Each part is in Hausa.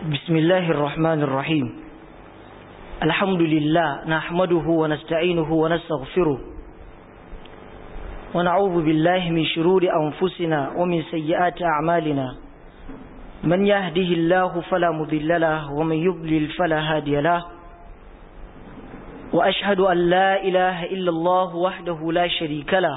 بسم الله الرحمن الرحيم. الحمد لله نحمده ونستعينه ونستغفره ونعوذ بالله من شرور أنفسنا ومن سيئات أعمالنا. من يهده الله فلا مضل له ومن يضلل فلا هادي له. وأشهد أن لا إله إلا الله وحده لا شريك له.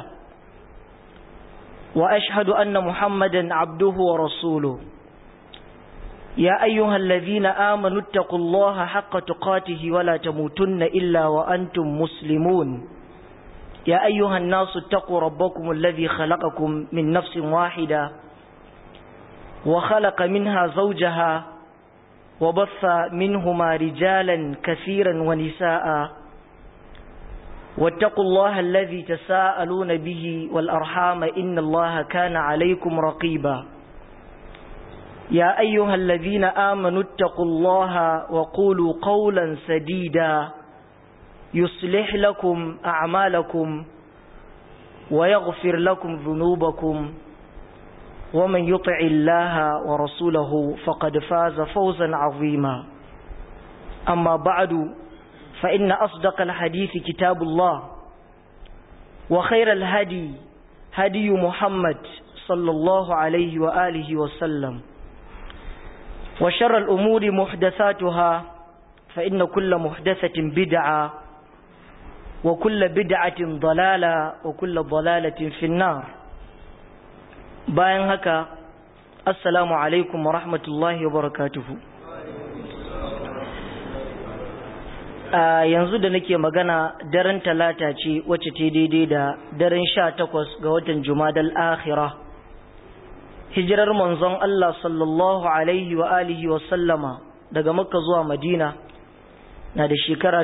وأشهد أن محمدا عبده ورسوله. يا أيها الذين آمنوا اتقوا الله حق تقاته ولا تموتن إلا وأنتم مسلمون. يا أيها الناس اتقوا ربكم الذي خلقكم من نفس واحدة وخلق منها زوجها وبث منهما رجالا كثيرا ونساء واتقوا الله الذي تساءلون به والأرحام إن الله كان عليكم رقيبا. يا أيها الذين آمنوا اتقوا الله وقولوا قولا سديدا يصلح لكم أعمالكم ويغفر لكم ذنوبكم ومن يطع الله ورسوله فقد فاز فوزا عظيما. أما بعد فإن أصدق الحديث كتاب الله وخير الهدي هدي محمد صلى الله عليه وآله وسلم وشر الأمور محدثاتها فإن كل محدثة بدعة وكل بدعة ضلالة وكل ضلالة في النار. bayan haka assalamu alaikum wa rahmatullahi wa barakatuhu. Yanzu da nake magana daren talata ce wacce ta daidai da daren 18 ga watan Jumadal Akhirah. Hijirar manzon Allah sallallahu alaihi wa alihi wa sallama daga Makka zuwa Madina na da shekara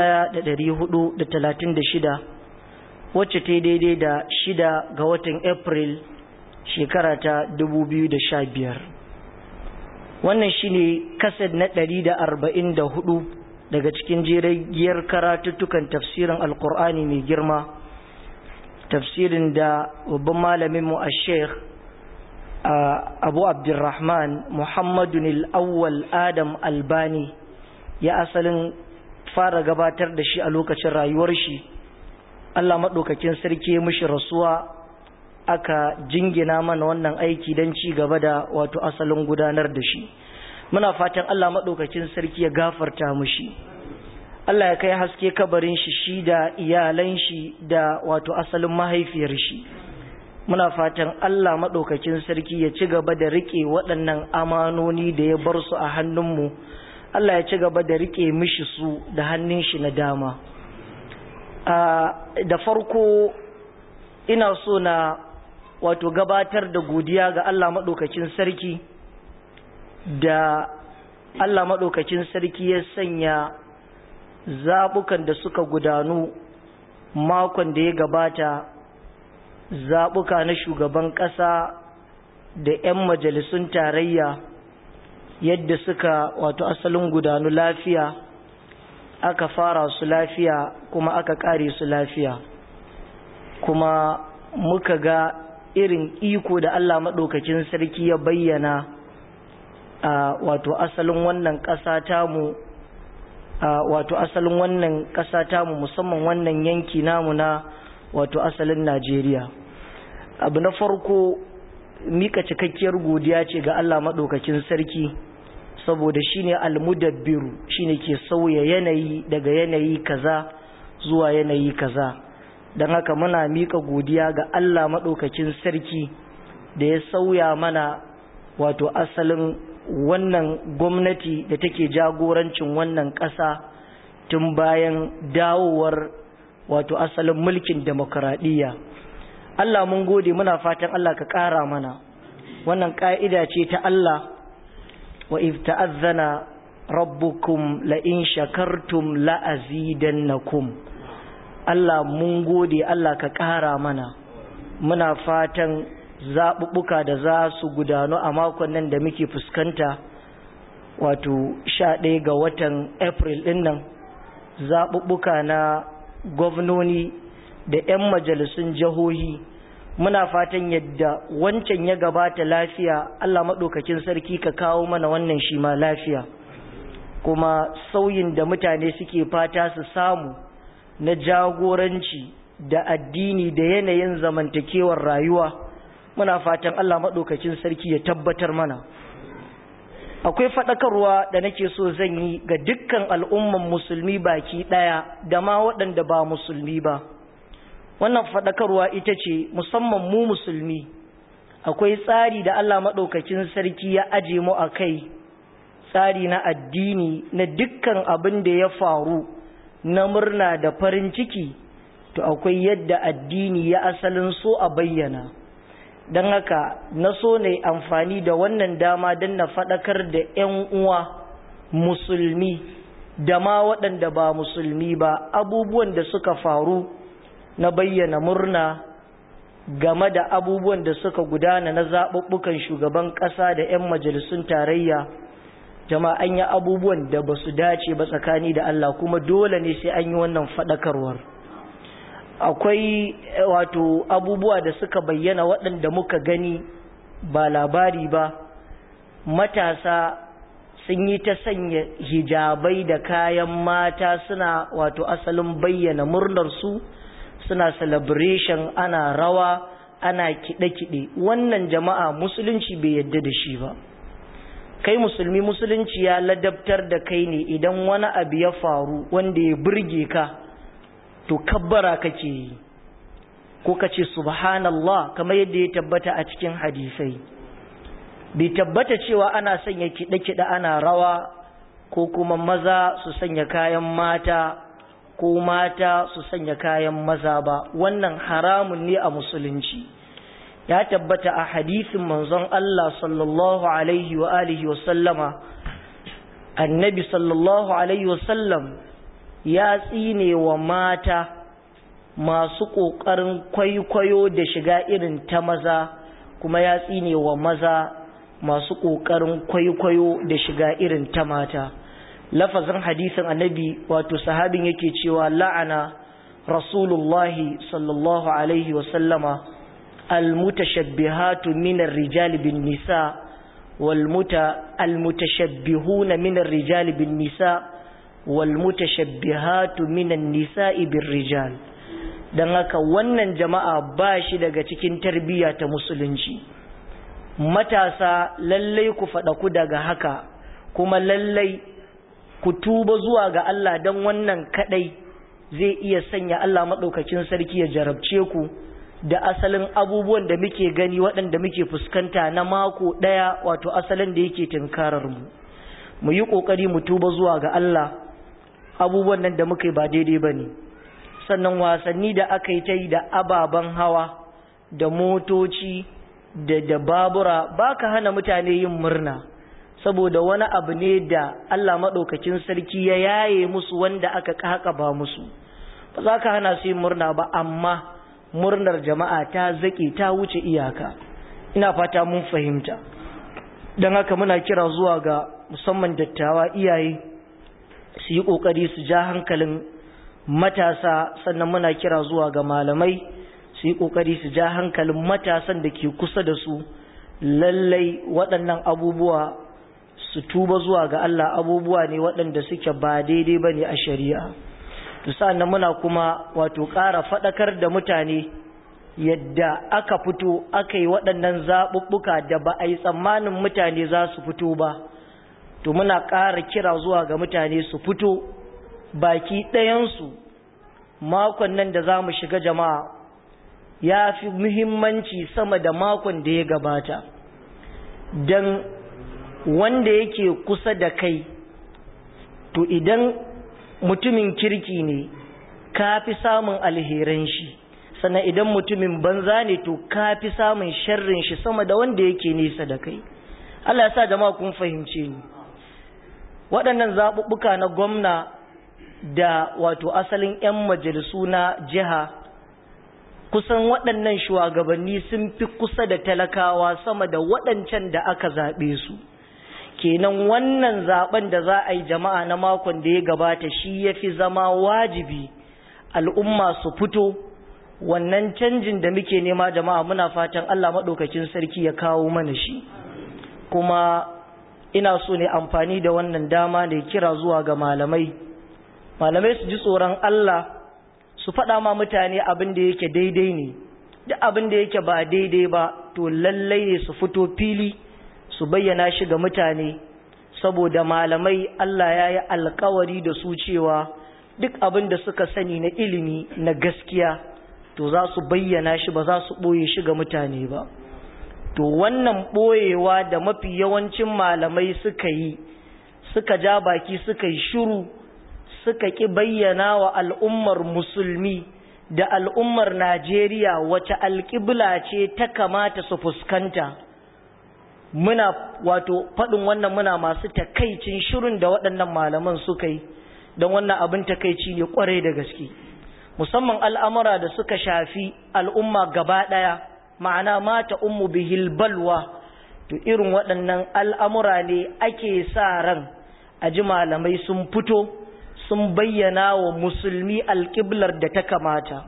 1436 wacce ta daidai da 6 ga watan April shekara ta 2015. Wannan shine kased na 144 daga cikin jeragiyar karatuttukan tafsirin Alkur'ani mai girma, tafsirin da babban malamin mu Sheikh Abu Abdurrahman Muhammadun al-Awwal Adam Albani ya asalin fara gabatar da shi a lokacin rayuwar shi. Allah madaukakin sarki mishi rasuwa, aka jingina mana wannan aiki don ci gaba da wato asalin gudanar da shi. Muna fatan Allah madaukakin sarki ya gafarta mishi, Allah ya kai haske kabarin shi da iyalan shi da wato asalin mahaifiyar shi. Muna fatan Allah maɗaukakin sarki ya ci gaba da riƙe waɗannan amanoni da ya bar su a hannunmu. Allah ya ci gaba da riƙe mishi su da hannun shi na dama. Da farko ina so na wato gabatar da godiya ga Allah maɗaukakin sarki da Allah maɗaukakin sarki ya sanya zaɓukan da suka gudanu makon da ya gabata, zaɓuka na shugaban ƙasa da 'yan majalisun tarayya, yadda suka wato asalin gudanu lafiya, aka fara su lafiya kuma aka ƙare su lafiya, kuma muka ga irin iko da Allah maɗaukakin sarki ya bayyana a wato asalin wannan ƙasa tamu, wato asalin wannan ƙasa tamu, musamman wannan yanki namu na wato asalin Najeriya. Abu na farko, mika cikakkiyar godiya ce ga Allah maɗaukakin sarki, saboda shine almudabbiru, shine ke sauya yanayi daga yanayi kaza zuwa yanayi kaza. Don haka muna mika godiya ga Allah maɗaukakin sarki da ya sauya mana wato asalin wannan gwamnati da take jagorancin wannan ƙasa tun bayan dawowar wato asalin mulkin demokradiyya. Allah mun gode, muna fatan Allah ka ƙara mana. Wannan ƙa'ida ce ta Allah, wa iz ta'azzana rabbukum la in shakartum la azidannakum. Allah mun gode, Allah ka ƙara mana. Muna fatan zaɓuɓɓuka da za su gudanu a makon nan da muke fuskanta, wato 11 ga watan April ɗin nan, zaɓuɓɓuka na gwamnoni da 'yan majalisun jihohi muna fatan yadda wancan ya gabata lafiya Allah maɗaukakin sarki ka kawo mana wannan shi ma lafiya, kuma sauyin da mutane suke fata su samu na jagoranci da addini da yanayin zamantakewar rayuwa muna fatan Allah maɗaukakin sarki ya tabbatar mana. Akwai faɗakarwa da nake so zan yi ga dukkan al'umman musulmi baki ɗaya da ma waɗanda ba musulmi ba. Wannan faɗakarwa ita ce musamman mu musulmi, akwai tsari da Allah maɗaukakin sarki ya aje mu a kai, tsari na addini na dukkan abin da ya faru na murna da farin ciki, to akwai yadda addini ya asalin so a bayyana. Don haka na so ne amfani da wannan dama don na faɗakar da 'yan uwa musulmi da ma waɗanda ba musulmi ba abubuwan da suka faru na bayyana murna game da abubuwan da suka gudana na zaɓuɓɓukan shugaban ƙasa da 'yan majalisun tarayya. Jama'an ya abubuwan da ba su dace ba tsakani da Allah, kuma dole ne sai an yi wannan faɗakarwar. Akwai wato abubuwa da suka bayyana waɗanda muka gani ba labari ba, matasa sun yi ta sanya hijabai da kayan mata suna wato asalin bayyana murnarsu, suna celebration, ana rawa, ana kiɗe-kiɗe. Wannan jama'a musulunci bai yadda da shi ba. Kai musulmi, musulunci ya ladabtar da kai ne idan wani abu ya faru wanda ya burge ka, to kabbara kake yi ko kace subhanallah kamar yadda ya tabbata a cikin hadisai. Bai tabbata cewa ana sanya kiɗe-kiɗe ana rawa ko kuma maza su sanya kayan mata ko mata su sanya kayan maza ba. Wannan haramun ne a musulunci. Ya tabbata a hadisin manzon Allah sallallahu alaihi wa alihi wa sallama, annabi sallallahu alaihi wa sallam ya tsine wa mata masu ƙoƙarin kwaikwayo da shiga irin ta maza, kuma ya tsine wa maza masu ƙoƙarin kwaikwayo da shiga irin ta mata. Lafazin hadisin annabi wato sahabin yake cewa la'ana rasulullahi sallallahu alaihi wasallama almutashabbihatu minar rijali bin nisa almutashabbihuna minar rijali bin nisa walmutashabbihatu minan nisa'i birrijal. Dan haka wannan jama'a ba shi daga cikin tarbiyya ta musulunci. Matasa lallai ku faɗaku daga haka, kuma lallai ku tuba zuwa ga Allah, dan wannan kadai zai iya sanya Allah madaukakin sarki ya jarabce ku da asalin abubuwan da muke gani waɗanda muke fuskanta na mako ɗaya, wato asalin da yake tunkarar mu. Mu yi ƙoƙari mu tuba zuwa ga Allah, abubuwan nan da muka yi ba daidai ba ne. Sannan wasanni da aka yi ta yi da ababen hawa da motoci da babura ba ka hana mutane yin murna, saboda wani abu ne da Allah maɗaukacin sarki ya yaye musu wanda aka haka ba musu. Ba za ka hana su yin murna ba, amma murnar jama'a ta zaƙe ta wuce iyaka. Ina fata mun fahimta. Don haka muna kira zuwa ga musamman dattawa, iyaye su yi ƙoƙari su ja hankalin matasa, sannan muna kira zuwa ga malamai su yi ƙoƙari su ja hankalin matasan da ke kusa da su. Lallai waɗannan abubuwa su tuba zuwa ga Allah, abubuwa ne waɗanda suke ba daidai ba ne a shari'a. Sannan muna kuma wato ƙara faɗakar da mutane yadda aka fito aka yi waɗannan zaɓuɓɓuka da ba a yi tsammanin mutane za su fito ba. To muna ƙara kira zuwa ga mutane su fito baki ɗayansu. Makon nan da za mu shiga jama'a ya fi muhimmanci sama da makon da ya gabata, don wanda yake kusa da kai, to idan mutumin kirki ne ka fi samun alheran shi, sannan idan mutumin banza ne to ka fi samun sharrin shi sama da wanda yake nesa da kai. Allah ya sa jama'a kun fahimce ni. Waɗannan zaɓuɓɓuka na gwamna da wato asalin 'yan majalisu na jiha, kusan waɗannan shugabanni sun fi kusa da talakawa sama da waɗancan da aka zaɓe su. Kenan wannan zaɓen da za a yi jama'a na makon da ya gabata shi ya fi zama wajibi al'umma su fito wannan canjin da muke nema jama'a muna fatan Allah maɗaukakin sarki ya kawo mana shi. Kuma ina so ne amfani da wannan dama ne kira zuwa ga malamai su ji tsoron Allah, su faɗa ma mutane abin da yake daidai ne, duk abin da yake ba daidai ba to lallai ne su fito fili su bayyana shi ga mutane, saboda malamai Allah ya yi alkawari da su cewa duk abin da suka sani na ilimi na gaskiya to za su bayyana shi, ba za su ɓoye shi ga mutane ba. To wannan ɓoyewa da mafi yawancin malamai suka yi, suka ja baki suka yi shiru, suka ƙi bayyana wa al'ummar musulmi da al'ummar Najeriya wace alƙibla ce ta kamata su fuskanta. Muna wato faɗin wannan muna masu takaicin shirin da waɗannan malaman suka yi, don wannan abin takaici ne ƙwarai da gaske, musamman al'amura da suka shafi al'umma gaba ɗaya, ma'ana mata ummu bihil balwa. To irin waɗannan al'amura ne ake sa ran a ji malamai sun fito sun bayyana wa musulmi alƙiblar da ta kamata.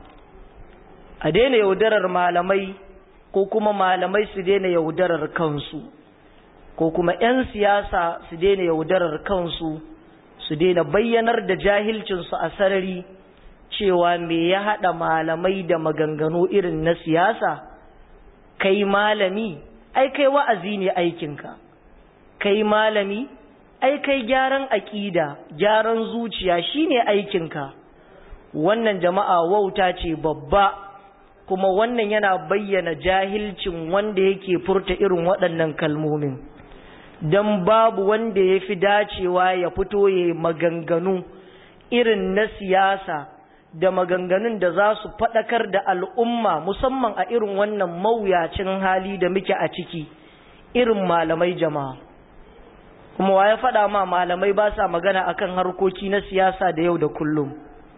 A daina yaudarar malamai, ko kuma malamai su daina yaudarar kansu, ko kuma 'yan siyasa su daina yaudarar kansu, su daina bayyanar da jahilcinsu a sarari cewa me ya haɗa malamai da maganganu irin na siyasa. Kai malami, ai kai wa'azi ne aikinka, kai malami ai kai gyaran aƙida, gyaran zuciya shine aikinka. Wannan jama'a wauta ce babba, kuma wannan yana bayyana jahilcin wanda yake furta irin waɗannan kalmomin. Dan babu wanda ya fi dacewa ya fito ya maganganu irin na siyasa da maganganun da za su faɗakar da al'umma, musamman a irin wannan mawuyacin hali da muke a ciki, irin malamai jama'a. Kuma wa ya faɗa ma malamai ba sa magana akan harkoki na siyasa da yau da kullum?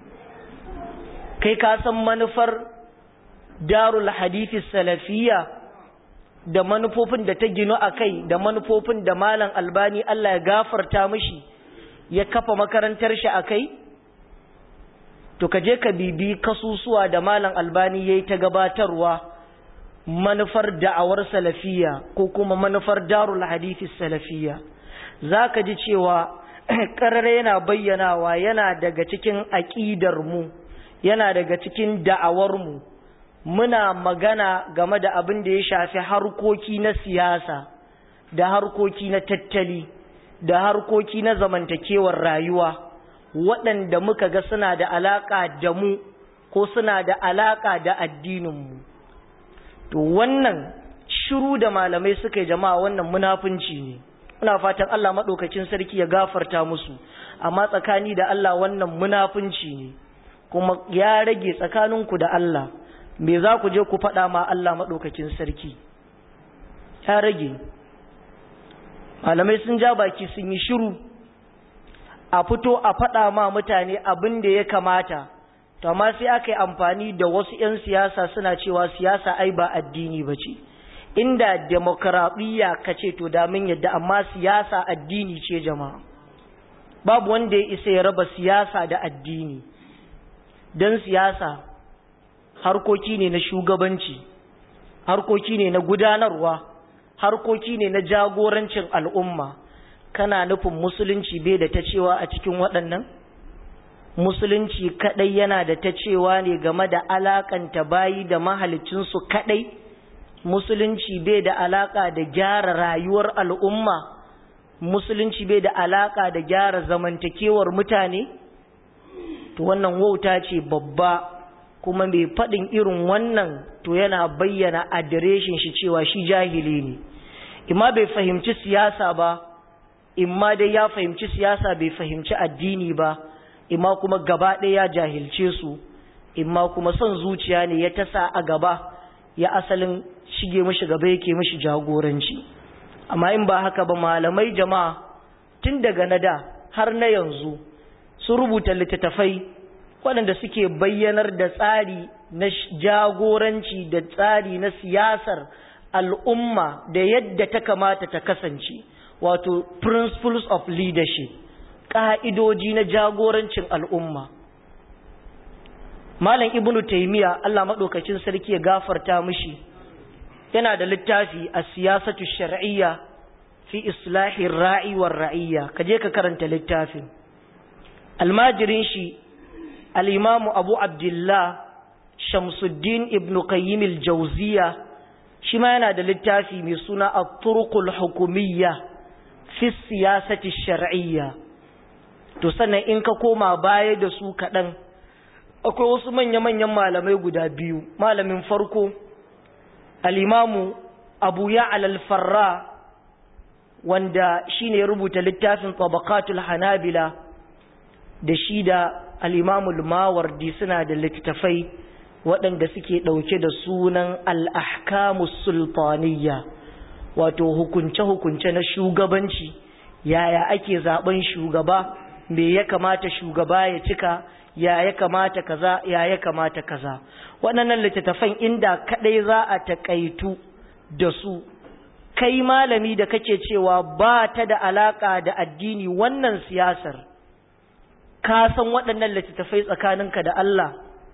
Kai ka san manufar Darul Hadithi Salafiyya da manufofin da ta ginu a kai, da manufofin da Malam Albani Allah ya gafarta mishi ya kafa makarantar shi a kai? To ka je ka bibi kasusuwa da Malam Albani ya yi ta gabatarwa, manufar da'awar salafiyya ko kuma manufar Darul Hadithi Salafiyya. Za ka ji cewa ƙarare yana bayyanawa yana daga cikin aƙidarmu, yana daga cikin da'awarmu. Muna magana game da abin da ya shafi harkoki na siyasa, da harkoki na tattali, da harkoki na zamantakewar rayuwa, waɗanda muka ga suna da alaƙa da mu ko suna da alaƙa da addininmu. To wannan shiru da malamai suka yi jama'a, wannan munafunci ne. Muna fatan Allah maɗaukacin sarki ya gafarta musu, amma tsakani da Allah wannan munafunci ne, kuma ya rage tsakaninku da Allah. Me za ku je ku faɗa ma Allah maɗaukacin sarki? Ya rage. Malamai sun ja baki sun yi shiru, a fito a faɗa ma mutane abin da ya kamata, to amma sai aka yi amfani da wasu 'yan siyasa suna cewa siyasa ai ba addini ba ce. Inda demokradiyya ka ce to da mun yadda, amma siyasa addini ce jama'a. Babu wanda ya isa ya raba siyasa da addini, don siyasa harkoki ne na shugabanci, harkoki ne na gudanarwa, harkoki ne na jagorancin al'umma. Kana nufin musulunci bai da ta cewa a cikin waɗannan? Musulunci kaɗai yana da ta cewa ne game da alakanta bayi da mahalicinsu kaɗai? Musulunci bai da alaka da gyara rayuwar al'umma? Musulunci bai da alaka da gyara zamantakewar mutane? To wannan wauta ce babba, kuma mai faɗin irin wannan to yana bayyana adireshin shi cewa shi jahili ne. Imma bai fahimci siyasa ba, imma dai ya fahimci siyasa bai fahimci addini ba, imma kuma gaba ɗaya ya jahilce su, imma kuma son zuciya ne ya tasa a gaba, ya asalin shige mishi gaba yake mishi jagoranci. Amma in ba haka ba, malamai jama'a tun daga na da har na yanzu sun rubuta littattafai waɗanda suke bayyanar da tsari na jagoranci da tsari na siyasar al'umma da yadda ta kamata ta kasance, wato principles of leadership, ƙa'idoji na jagorancin al'umma. malam ibnu taymiya Allah madaukakin sarki ya gafarta mishi yana da littafi as-siyasatu shar'iyya fi islahi ar-ra'i war-ra'iyya kaje ka karanta littafin. almajirin shi al-imam Abu Abdullah Shamsuddin ibn Qayyim al-Jawziyya shi ma yana da littafi mai suna at-turuqul hukumiyya fi siyasati shar'iyya. to sannan in ka koma baya da su kaɗan akwai wasu manya-manyan malamai guda biyu. malamin farko al-imamu Abu Ya'la al-Farra wanda shine ya rubuta littafin Tabaqatul Hanabila, da shi da al-imamu al-Mawardi suna da littafai waɗanda suke ɗauke da sunan al-ahkamus sultaniyya, wato hukunce-hukunce na shugabanci, yaya ake zaben shugaba, me ya kamata shugaba ya cika, ya ya kamata kaza, ya ya kamata kaza. waɗannan littattafan inda kaɗai za a taƙaitu da su, kai malami da kake cewa ba ta da alaƙa da addini wannan siyasar, ka san waɗannan littattafai tsakaninka da Allah,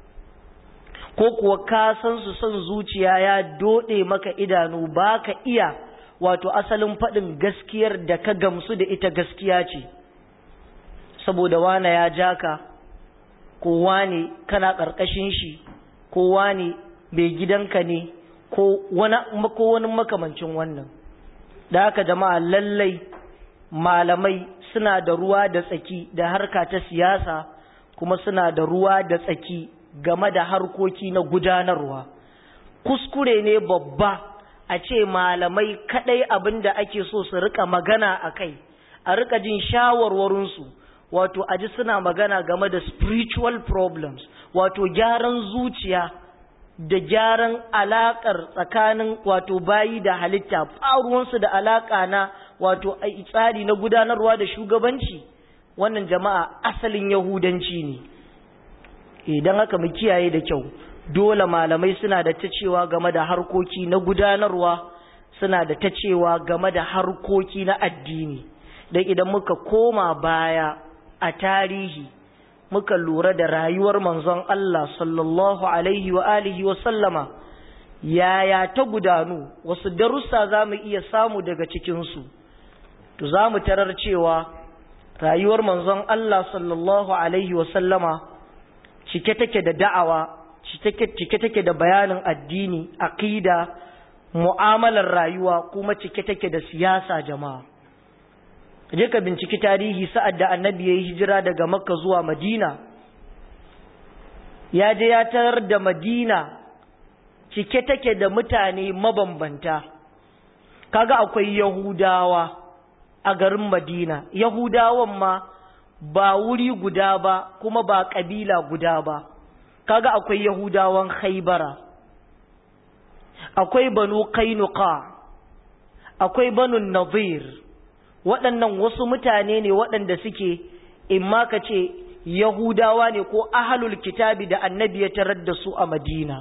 ko kuwa ka san su son zuciya ya doɗe maka idanu ba ka iya wato asalin faɗin gaskiyar da ka gamsu da ita gaskiya ce, saboda wane ya ja ka, ko wane kana ƙarƙashin shi, ko wane mai gidanka ne, ko wani makamancin wannan. da haka jama'a lallai malamai suna da ruwa da tsaki da harka ta siyasa, kuma suna da ruwa da tsaki game da harkoki na gudanarwa. kuskure ne babba a ce malamai kadai abinda ake so su rika magana akai, a rika jin shawarwarinsu, wato aji suna magana game da spiritual problems, wato gyaran zuciya da gyaran alakar tsakanin wato bayi da halitta, faruwansu da alaka na wato tsari na gudanarwa da shugabanci. wannan jama'a asalin yahudanci ne. idan haka mu kiyaye da kyau, dole malamai suna da ta cewa game da harkoki na gudanarwa, suna da ta cewa game da harkoki na addini. dan idan muka koma baya a tarihi muka lura da rayuwar manzon Allah sallallahu alaihi wa alihi wa sallama, yaya ta gudanu, wasu darussa zamu iya samu daga cikin su, to zamu tarar cewa rayuwar manzon Allah sallallahu alaihi wa sallama cike take da da'awa, cike take da bayanin addini, aqida, mu'amalar rayuwa, kuma cike take da siyasa jama'a. je ka binciki tarihi sa'ad da annabi ya yi hijira daga makka zuwa madina, ya je ya tarar da madina cike take da mutane mabambanta. kaga akwai yahudawa a garin madina, yahudawan ma ba wuri guda ba kuma ba kabila guda ba. kaga akwai yahudawan khaybara, akwai banu qainuqa, akwai banu nadir. waɗannan wasu mutane ne waɗanda suke, in ma ka ce yahudawa ne ko ahlul kitabi da annabi ya tarar da su a madina.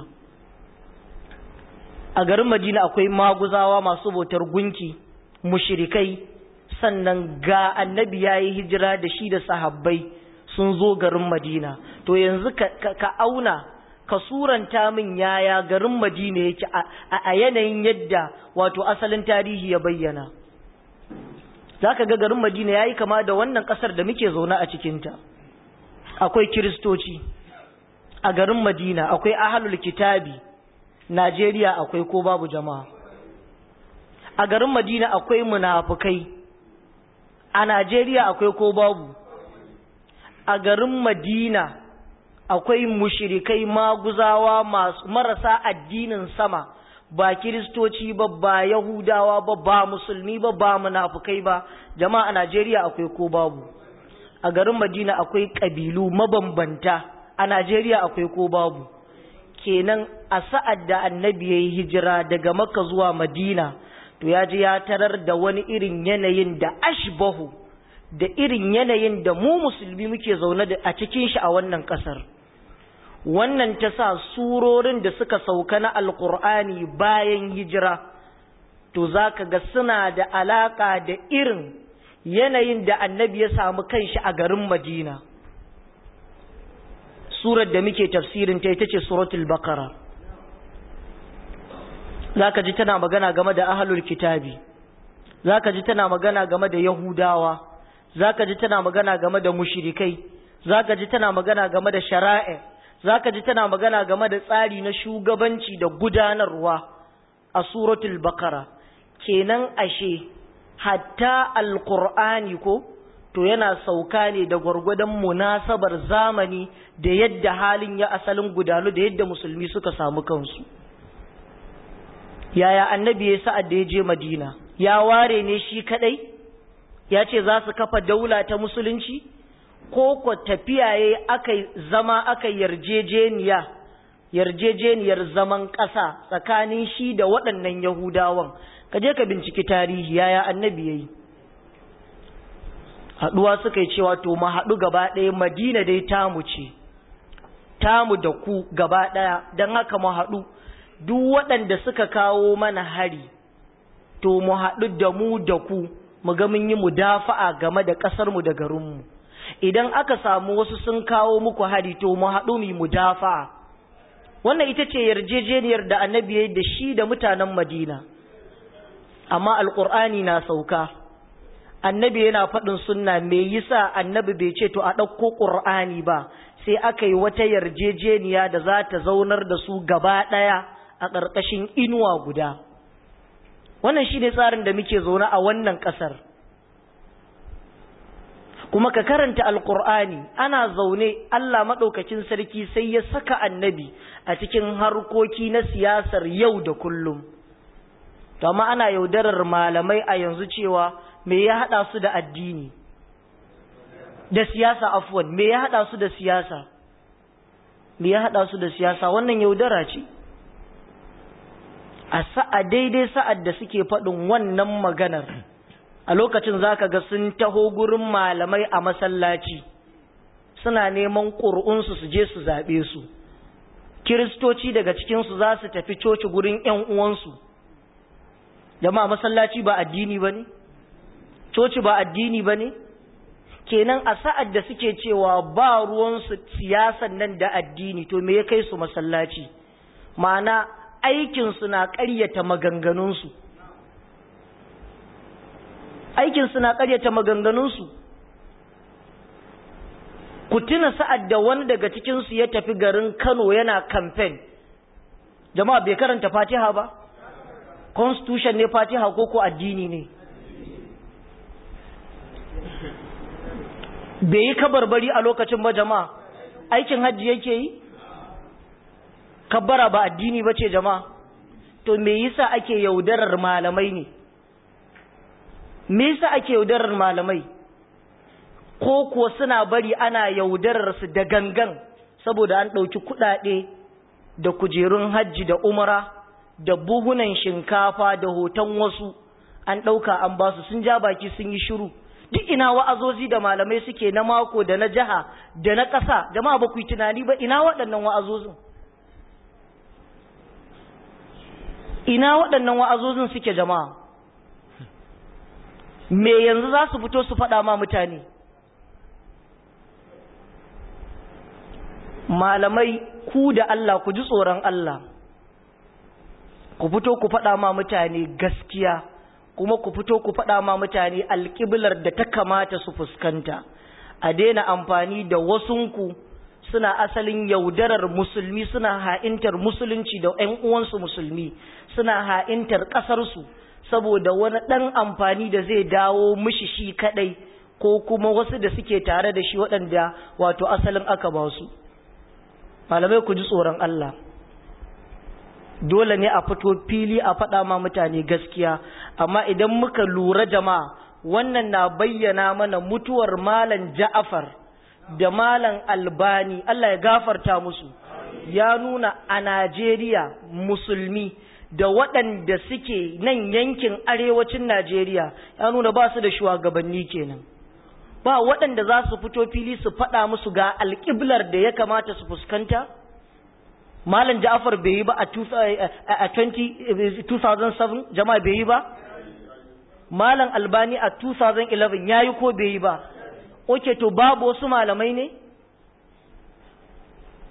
a garin madina akwai maguzawa masu bautar gunki, mushrikai, sannan ga annabi ya yi hijira da shi da sahabbai sun zo garin madina. to yanzu ka auna, ka suranta min yaya garin madina yake a yanayin yadda wato asalin tarihi ya bayyana. za ka ga garin madina ya yi kama da wannan ƙasar da muke zaune a cikinta. akwai kiristoci a garin madina, akwai ahlul kitabi. Najeriya akwai ko babu jama'a? a garin madina akwai munafukai. a Najeriya akwai ko babu? a garin madina akwai mushrikai, maguzawa, marasa addinin sama, ba kiristoci ba, ba yahudawa ba, ba musulmi ba, ba munafukai ba. jama'a a Najeriya akwai ko babu? a garin madina akwai kabilu mabambanta. a Najeriya akwai ko babu? kenan a sa'ad da annabi ya yi hijira daga makka zuwa madina, to ya ji ya tarar da wani irin yanayin da ashbahu da irin yanayin da mu musulmi muke zaune a cikin shi a wannan ƙasar. wannan ta sa surorin da suka sauka na alƙur'ani bayan hijira, to za ka ga suna da alaƙa da irin yanayin da annabi ya samu kanshi a garin madina. surar da muke tafsirin ta ita ce suratul baqara. Zaka ji tana magana game da ahlul kitabi, zaka ji tana magana game da yahudawa, zaka ji tana magana game da mushrikai, zaka ji tana magana game da shari'a, zaka ji tana magana game da tsari na shugabanci da gudanarwa a suratul baqara. Kenan ashe hatta alqur'ani ko to yana sauka ne da gwargwadon munasabar zamani da yadda halin ya asalin gudanu da yadda musulmi suka samu kansu. Yaya annabi ya sa'ad da ya je Madina, ya ware ne shi kadai, ya ce za su kafa daula ta musulunci, ko ko tafiya ya aka zama aka yarjejeniyar zaman ƙasa tsakanin shi da waɗannan Yahudawan. Ka je ka binciki tarihi, yaya annabi ya yi. Haɗuwa suka yi cewa to mu haɗu gaba ɗaya, Madina dai tamu ce, tamu da ku gaba ɗaya, don haka mu haɗu. Duk waɗanda suka kawo mana hari to mu haɗu da mu da ku mu ga mun yi mudafa'a game da ƙasarmu da garinmu. Idan aka samu wasu sun kawo muku hari to mu haɗu mu mudafa'a. Wannan ita ce yarjejeniyar da annabi ya yi da shi da mutanen Madina. Amma alƙur'ani na sauka, annabi yana faɗin sunna, me yasa annabi bai ce to a ɗauko ƙur'ani ba, sai aka yi wata yarjejeniya da za ta zaunar da su gaba ɗaya a ƙarƙashin inuwa guda. Wannan shi ne tsarin da muke zaune a wannan ƙasar. Kuma ka karanta alƙur'ani, ana zaune Allah maɗaukacin sarki sai ya saka annabi a cikin harkoki na siyasar yau da kullum. To amma ana yaudarar malamai a yanzu cewa me ya haɗa su da addini da siyasa, afwan, me ya haɗa su da siyasa, me ya haɗa su da siyasa? Wannan yaudara ce. A daidai sa'ad da suke faɗin wannan maganar, a lokacin zaka ga sun taho gurin malamai a masallaci suna neman ƙuri'unsu su je su zaɓe su. Kiristoci daga cikinsu za su tafi coci gurin ‘yan uwansu. Jama'a, masallaci ba addini ba ne? Coci ba addini ba ne? Kenan a sa'ad da suke cewa ba ruwansu siyasan nan da addini, to me ya kai su masallaci? Ma'ana aikinsu na ƙaryata maganganunsu. Aikinsu na ƙaryata maganganunsu. Ku tuna sa'ad da wani daga cikinsu ya tafi garin Kano yana kamfen. Jama'a, bai karanta Fatiha ba? Constitution ne Fatiha ko addini ne? Bai yi kabarbari a lokacin ba jama'a, aikin hajji yake yi? Kabbara ba addini ba ce jama'a? To me yasa ake yaudarar malamai ne? Me yasa ake yaudarar malamai? Ko kuwa suna bari ana yaudarar su da gangan saboda an ɗauki kuɗaɗe da kujerun hajji da umara da buhunan shinkafa da hoton wasu an ɗauka an basu, sun ja baki sun yi shiru. Duk ina wa'azozi da malamai suke na mako da na jiha da na ƙasa, jama'a ba ku yi tunani ba, ina waɗannan wa'azozin? Ina waɗannan wa'azozin suke jama'a? Me yanzu za su fito su faɗa ma mutane? Malamai, ku da Allah ku ji tsoron Allah, ku fito ku faɗa ma mutane gaskiya, kuma ku fito ku faɗa ma mutane alƙiblar da ta kamata su fuskanta. A daina amfani da wasunku suna asalin yaudarar musulmi, suna ha'intar musulunci da ‘yan uwansu musulmi, suna ha'intar ƙasarsu saboda wani ɗan amfani da zai dawo mishi shi kaɗai, ko kuma wasu da suke tare da shi waɗanda wato asalin aka ba su. Malamai, ku ji tsoron Allah. Dole ne a fito fili a faɗa ma mutane gaskiya, amma idan muka lura jama'a, wannan na bayyana mana mutuwar Malam Ja'far da Malam Albani, Allah ya gafarta musu, ya nuna a Najeriya musulmi da waɗanda suke nan yankin arewacin Najeriya, ya nuna ba su da shugabanni kenan. Ba waɗanda za su fito fili su faɗa musu ga alƙiblar da ya kamata su fuskanta. Malam Ja'far bai yi ba a 2007, jama'a bai yi ba? Malam Albani a 2011 ya yi ko bai yi ba? Oke, to babu wasu malamai ne?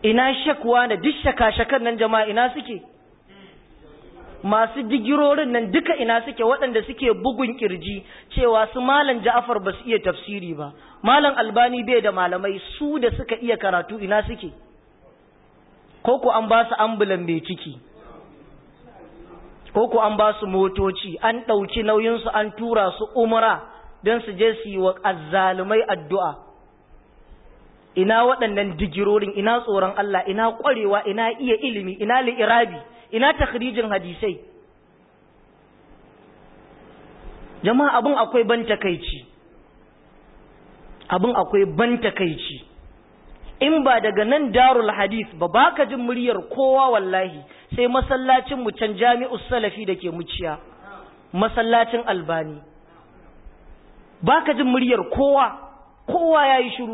ina shakwa da duk shaka-shakan nan jama'a ina suke, masu digirorin nan duka ina suke, waɗanda suke bugun kirji cewa su malam Ja'far ba su iya tafsiri ba, malam Albani bai da malamai, su da suka iya karatu ina suke, ko ku an ba su ambulan mai ciki, ko ku an ba su motoci, an ɗauki nauyinsu an tura su umra don su je su yi wa azzalumai addu'a. Ina waɗannan digirorin, ina tsoron Allah, ina ƙwarewa, ina iya ilimi, ina li'irabi, ina takhrijin hadisai. Jama'a abin akwai ban takaici, abin akwai ban takaici. In ba daga nan darul hadith ba baka jin muryar kowa wallahi, sai masallacin mu can Jami'us Salafi dake Muciya, masallacin Albani. Baka jin muryar kowa yayi shiru.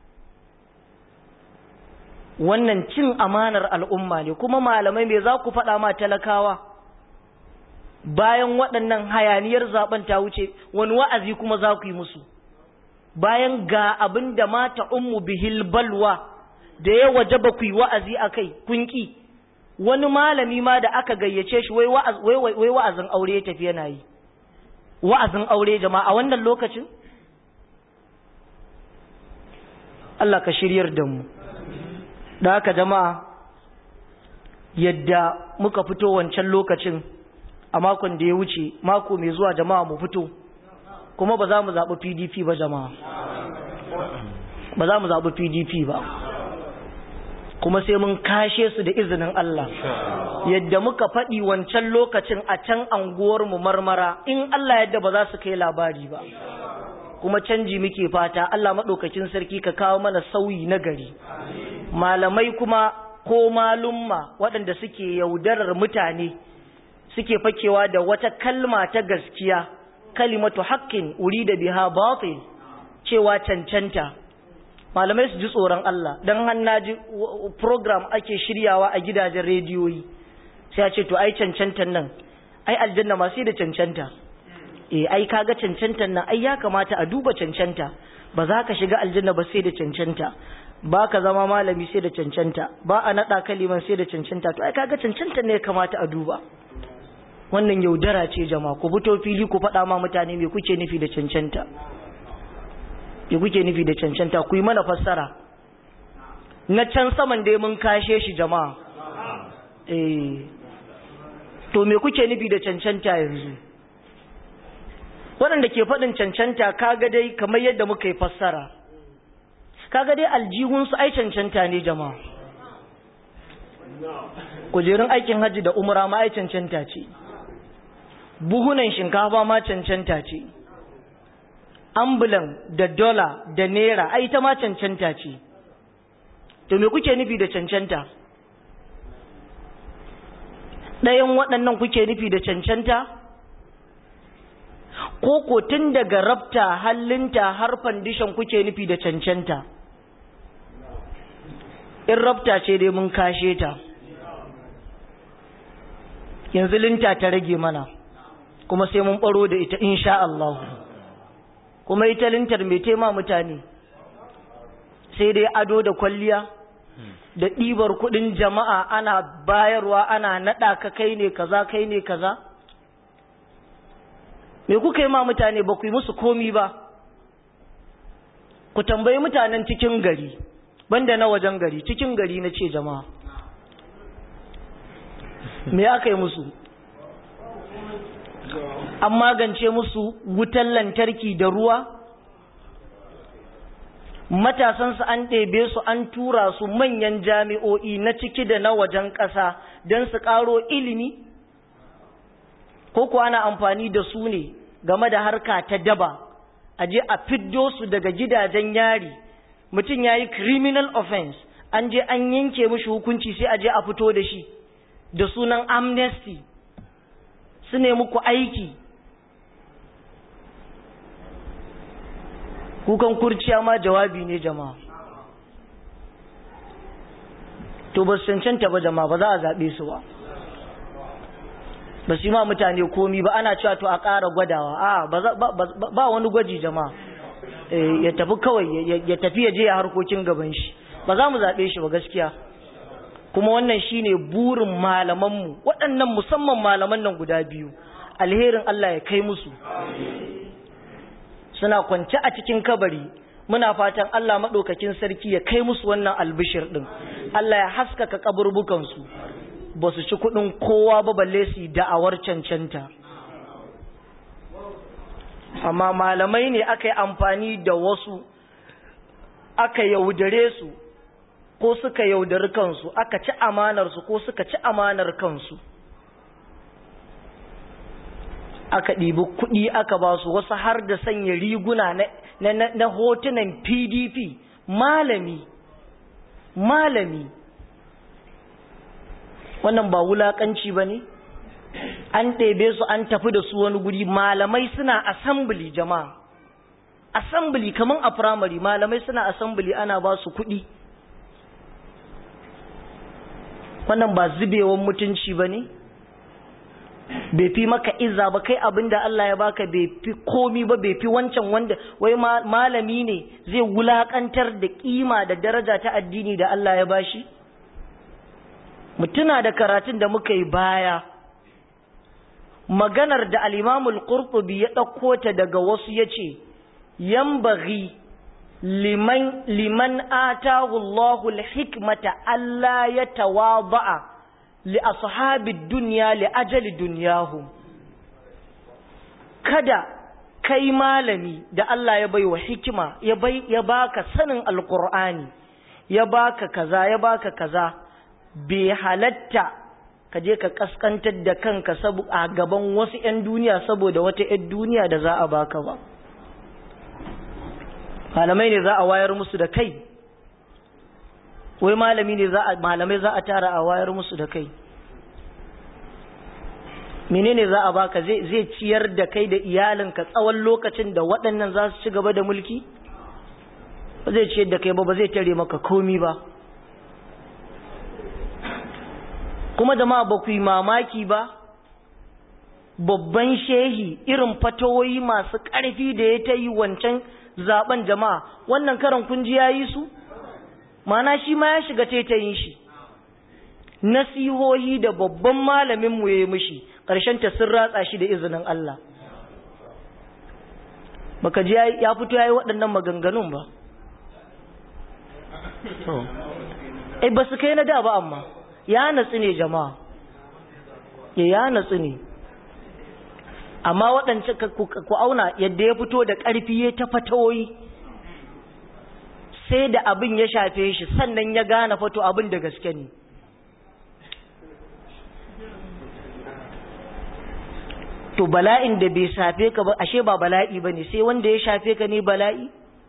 Wannan cin amanar al'umma ne, kuma malamai me za ku faɗa ma talakawa bayan waɗannan hayaniyar zaben ta wuce, wani wa'azi kuma za ku yi musu bayan ga abin da mata ummu bihil balwa da ya wajaba ku yi wa'azi a kai kunki. Wani malami ma da aka gayyace shi wai wa'azin aure ya tafi yana yi, wa'azin aure jama'a a wannan lokacin. Allah ka shiryar da mu. Da haka jama'a, yadda muka fito wancan lokacin a makon da ya wuce, mako mai zuwa jama'a mu fito, kuma ba za mu zaɓi PDP ba jama'a, ba za mu zaɓi PDP ba, kuma sai mun kashe su da izinin Allah. Yadda muka faɗi wancan lokacin a can anguwarmu Marmara, in Allah yadda ba za su kai labari ba, kuma canji muke fata. Allah maɗaukakin sarki ka kawo mana sauyi na gari. Malamai kuma ko malumma waɗanda suke yaudarar mutane, suke fakewa da wata kalma ta gaskiya, kalimatu haqqin urida biha batil, cewa cancanta. Malamai su ji tsoron Allah, dan hannaji program ake shiryawa a gidajen rediyoyi, sai a ce to ai cancantan nan, ai aljanna ma sai da cancanta. Ai kaga cancantan nan, ai ya kamata a duba cancanta, ba za ka shiga aljanna ba sai da cancanta, ba ka zama malami sai da cancanta, ba a naɗa kaliman sai da cancanta. To ai kaga cancanta ne ya kamata a duba. Wannan yaudara ce jama'a. Ku fito fili ku faɗa ma mutane me kuke nufi da cancanta, me kuke nufi da cancanta, ku yi mana fassara. Na can saman dai mun kashe shi jama'a. To me kuke nufi da cancanta yanzu? Waɗanda ke faɗin cancanta kaga dai kamar yadda muka yi fassara, kaga dai aljihunsu ai cancanta ne jama'a. Kujerun aikin hajji da umra ma ai cancanta ce, buhunan shinkafa ma cancanta ce, ambulan da dola da naira ai ta ma cancanta ce. To me kuke nufi da cancanta? ɗayan waɗannan kuke nufi da cancanta? Ko tun daga rabta hallinta har fandishan kuke nufi da cancanta? In rabta ce dai mun kashe ta, yanzu linta ta rage mana, kuma sai mun baro da ita insha Allah. Kuma ita lintar mai tema mutane sai dai ado da kwalliya da ɗibar kuɗin jama'a, ana bayarwa, ana naɗa ka kai ne kaza kai ne kaza. Me kuka yi ma mutane? ba ku yi musu komi ba. Ku tambayi mutanen cikin gari banda na wajen gari, cikin gari na ce jama'a, me aka yi musu? An magance musu wutan lantarki da ruwa? Matasansu an ɗebe su an tura su manyan jami'o'i na ciki da na wajen ƙasa don su ƙaro ilimi? Ko kuwa ana amfani da su ne game da harka ta daba, a je a fiddo su daga gidajen yari, mutum ya yi criminal offense, an je an yanke mishi hukunci sai a je a fito da shi da sunan amnesty, su ne muku aiki. Kukan kurciya ma jawabi ne jama'a. To ba su cancanta ba jama'a, ba za a zaɓe su ba. Ba su yi ma mutane komi ba, ana cewa to a ƙara gwadawa. Ba wani gwaji jama'a. Ya tafi kawai, ya tafi ya je a harkokin gaban shi. Ba za mu zaɓe shi ba gaskiya. kuma wannan shine burin malamanmu waɗannan musamman malaman nan guda biyu, alherin Allah ya kai musu. Suna kwance a cikin kabari, muna fatan Allah maɗaukakin sarki ya kai musu wannan albishir ɗin, Allah ya haskaka kaburbukansu, ba su ci kuɗin kowa ba balle su da'awar cancanta. Amma malamai ne aka yi amfani da wasu, aka yaudare su ko suka yaudari kansu, aka ci amanarsu ko suka ci amanar kansu, aka ɗibi kuɗi aka ba su, wasu har da sanya riguna na hotunan PDP. Malami wannan ba wulaƙanci ba ne? An ɗebe su an tafi da su wani guri, malamai suna assembly jama'a, assembly kaman a primary, malamai suna assembly ana ba su kuɗi. Wannan ba zubewan mutunci ba ne? Bai fi maka izza ba, kai abinda Allah ya baka bai fi komi ba, bai fi wancan wanda wai malami ne zai wulakantar da kima da daraja ta addini da Allah ya bashi. Mutuna da karatun da muka yi baya, maganar da al-Imam al-Qurtubi ya ɗauko ta daga wasu yace yambaghi liman atahu Allahu al-hikmata alla yatawada'a li ashabid dunya li ajali dunyahum. Kada kai malami da Allah ya baiwa hikima, ya baka sanin alqur'ani, ya baka kaza bai halatta ka je ka kaskantar da kanka a gaban wasu 'yan duniya saboda wata 'yan duniya da za a baka ba. Malamai ne za a wayar musu da kai, wai malamai za a tara a wayar musu da kai. Menene za a baka? Zai ciyar da kai da iyalinka tsawon lokacin da waɗannan za su ci gaba da mulki? Ba zai ciyar da kai ba zai tare maka komi ba. Kuma jama'a ba ku yi mamaki ba, babban shehi irin fatawoyi masu ƙarfi da ya ta yi wancan zaben jama'a, wannan karan kun ji ya yi su? Mana shi ma ya shiga taitayin shi. Nasihohi da babban malaminmu ya yi mishi, ta sun ratsa shi da izinin Allah. Baka ji ya fito ya yi waɗannan maganganun ba? Ba su kai na da ba, amma ya natsu ne jama'a, ya natsu ne. Amma waɗancan ku auna yadda ya fito da ƙarfi ya ta fatawoyi, sai da abin ya shafe shi sannan ya gane fato abin da gaske ne. To bala'in da bai shafe ka ba ashe ba bala'i bane, sai wanda ya shafe ka ne bala'i.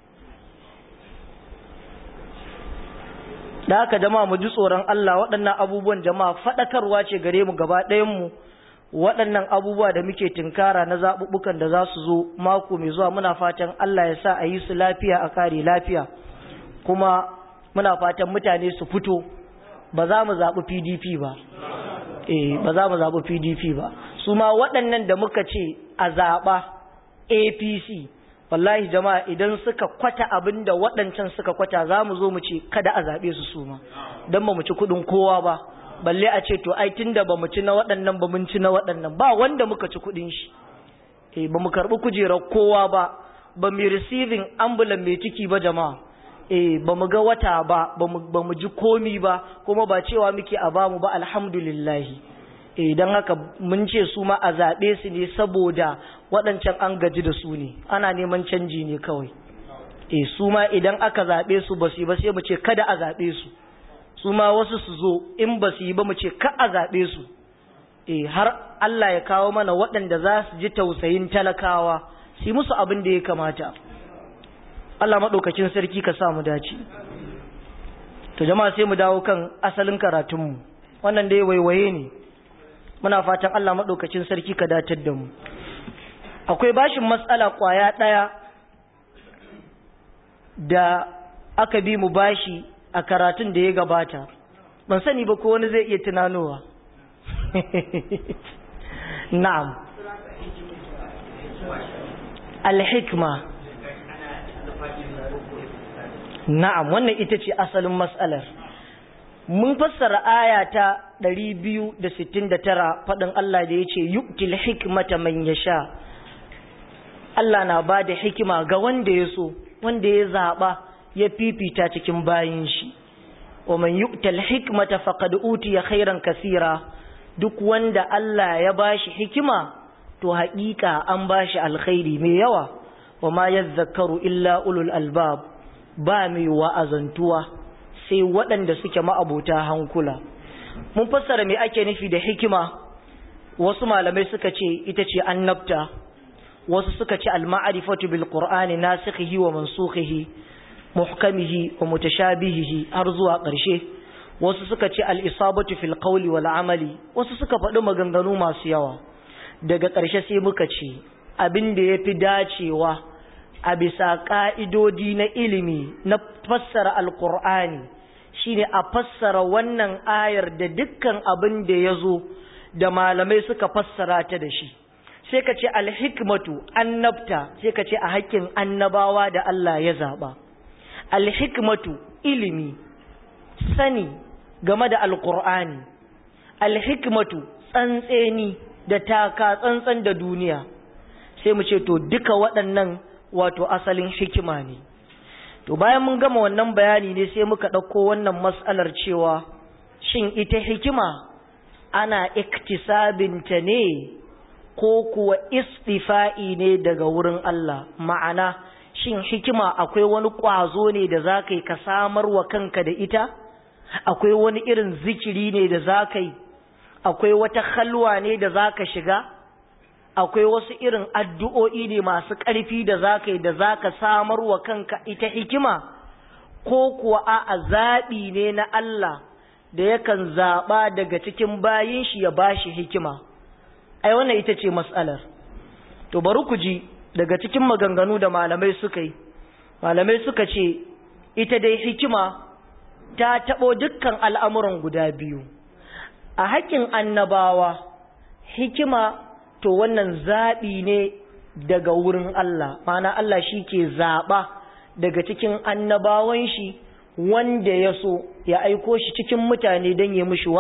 Da haka jama'a mu ji tsoron Allah, waɗannan abubuwan jama'a faɗakarwa ce gare mu gaba ɗayan mu. Waɗannan abubuwa da muke tinkara na zaɓuɓɓukan da za su zo mako mai zuwa, muna fatan Allah ya sa a yi su lafiya a kare lafiya, kuma muna fatan mutane su fito. Ba za mu zaɓi PDP ba, ba za mu zaɓi PDP ba. Su ma waɗannan da muka ce a zaɓa APC, wallahi jama'a idan suka kwata abin da waɗancan suka kwata, za mu zo mu ce kada a zaɓe su ma, don ba mu ci kuɗin kowa ba. Balle a ce to ai tunda ba mu ci na waɗannan ba mun ci na waɗannan, ba wanda muka ci kuɗin shi. Ba mu karɓi kujerar kowa ba mu receiving ambulan mai ciki ba jama'a. Ba mu ga wata ba mu ji komi ba, kuma ba cewa muke a bamu ba, alhamdulillahi. Don haka mun ce su ma a zaɓe su ne saboda waɗancan an gaji da su ne, ana neman canji ne kawai. Su ma idan aka zaɓe su ba su yi ba sai mu ce kada a zaɓe su. Su ma wasu su zo in ba su yi ba mu ce ka a zaɓe su. Har Allah ya kawo mana waɗanda za su ji tausayin talakawa, su yi musu abin da ya kamata. Allah maɗaukacin sarki ka sa mu dace. To jama'a sai mu dawo kan asalin karatunmu. Wannan dai waiwaye ne. Muna fatan Allah maɗaukacin sarki ka datar da mu. Akwai bashin matsala ƙwaya ɗaya da aka bi mu bashi a karatun da ya gabata. Ban sani ba ko wani zai iya tunanowa. Na'am. Al-hikma. Na'am, wannan ita ce asalin matsalar. mun fassara aya ta 269 faɗin Allah da ya ce yu'til hikmata man yasha. Allah na ba da hikima ga wanda ya so, wanda ya zaɓa ya fifita cikin bayin shi. wa man yu'tal hikmata faqad utiya khairan kaseera. Duk wanda Allah ya bashi hikima to haƙiƙa an bashi alkhairi mai yawa. wa ma yadhakkaru illa ulul albab. Ba mai wa'azantuwa sai waɗanda suke ma'abota hankula. Mun fassara me ake nufi da hikima. Wasu malamai suka ce ita ce annabta, wasu suka ce al-ma'rifatu bil qur'ani nasikhihi wa mansukhihi, muhkamihi wa mutashabihihi har zuwa ƙarshe. Wasu suka ce al-isabatu fil qawli wal amali, wasu suka faɗi maganganu masu yawa. Daga ƙarshe sai muka ce abin da yafi dacewa a bisa ƙa'idodi na ilimi na fassara alƙur'ani shine a fassara wannan ayar da dukkan abin da ya zo da malamai suka fassara ta da shi. Sai ka ce alhikmatu annabta, sai ka ce a haƙƙin annabawa da Allah ya zaɓa. Alhikmatu ilimi, sani game da alƙur'ani. Alhikmatu tsantseni da taka tsantsan da duniya. Sai mu ce to duka waɗannan wato asalin hikima ne. To bayan mun gama wannan bayani ne sai muka ɗauko wannan mas'alar cewa shin ita hikima ana iktisabinta ne ko kuwa istifa'i ne daga wurin Allah? Ma'ana shin hikima akwai wani ƙwazo ne da za ka yi ka samar wa kanka da ita? Akwai wani irin zikiri ne da za ka yi? Akwai wata halwa ne da za ka shiga? Akwai wasu irin addu'o'i ne masu ƙarfi da za ka yi da za ka samar wa kanka ita hikima? Ko kuwa a zaɓi ne na Allah da yakan zaɓa daga cikin bayin shi ya ba shi hikima? Ai, wannan ita ce mas'alar. To, bari ku ji daga cikin maganganu da malamai suka yi. Malamai suka ce, ita dai hikima ta taɓo dukkan al'amuran guda biyu. A haƙƙin annabawa, hikima to wannan zaɓi ne daga wurin Allah, ma'ana Allah shi ke zaɓa daga cikin annabawan shi wanda ya so ya aiko shi cikin mutane don ya musu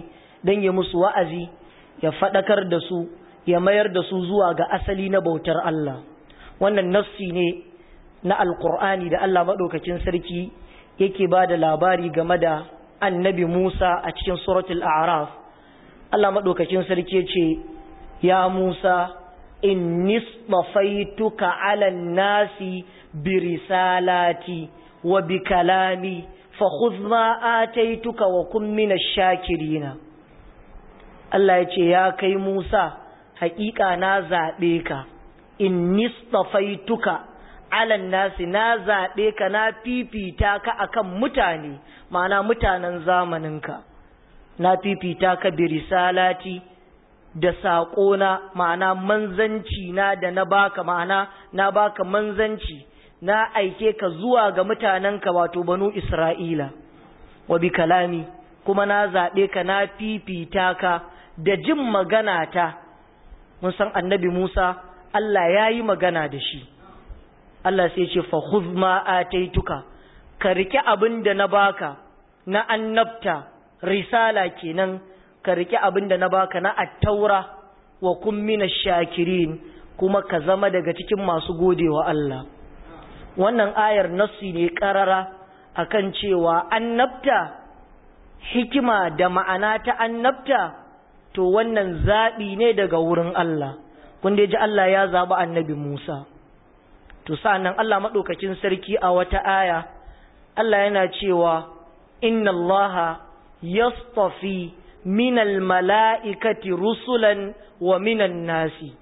wa'azi, ya faɗakar da su, ya mayar da su zuwa ga asali na bautar Allah. Wannan nassi ne na Alƙur'ani da Allah maɗaukacin sarki yake ba da labari game da annabi Musa a cikin suratul A'raf. Allah maɗaukacin sarki ce, ya Musa, inni istafaituka 'alan nasi bi risalati wa bi kalami fa khudh ma ataituka wa kun minash shakirin. Allah ya ce, ya kai Musa, haƙiƙa na zaɓe ka, inni istafaituka 'alan nasi, na zaɓe ka, na fifita ka akan mutane, ma'ana mutanen zamaninka. Na fifita ka bi risalati da saƙona, ma'ana manzanci na da na baka, ma'ana na baka manzanci, na aike ka zuwa ga mutanenka wato banu Isra'ila. Wa bi kalami, kuma na zaɓe ka, na fifita ka da jin magana ta. Mun san annabi Musa Allah ya yi magana da shi. Allah sai ce fa khudh ma ataituka, ka rike abin da na baka na annabta, risala kenan, ka rike abin da na baka na attaura, wa kun minash shakirin, kuma ka zama daga cikin masu godewa Allah. Wannan ayar nassi ne karara akan cewa annabta, hikima da ma'ana ta annabta, to wannan zaɓi ne daga wurin Allah. Kun dai ji Allah ya zaɓi annabi Musa. To sa'annan Allah maɗaukacin sarki a wata aya, Allah yana cewa, inna Allah yastafi minal mala'ikati rusulan wa minan nasi.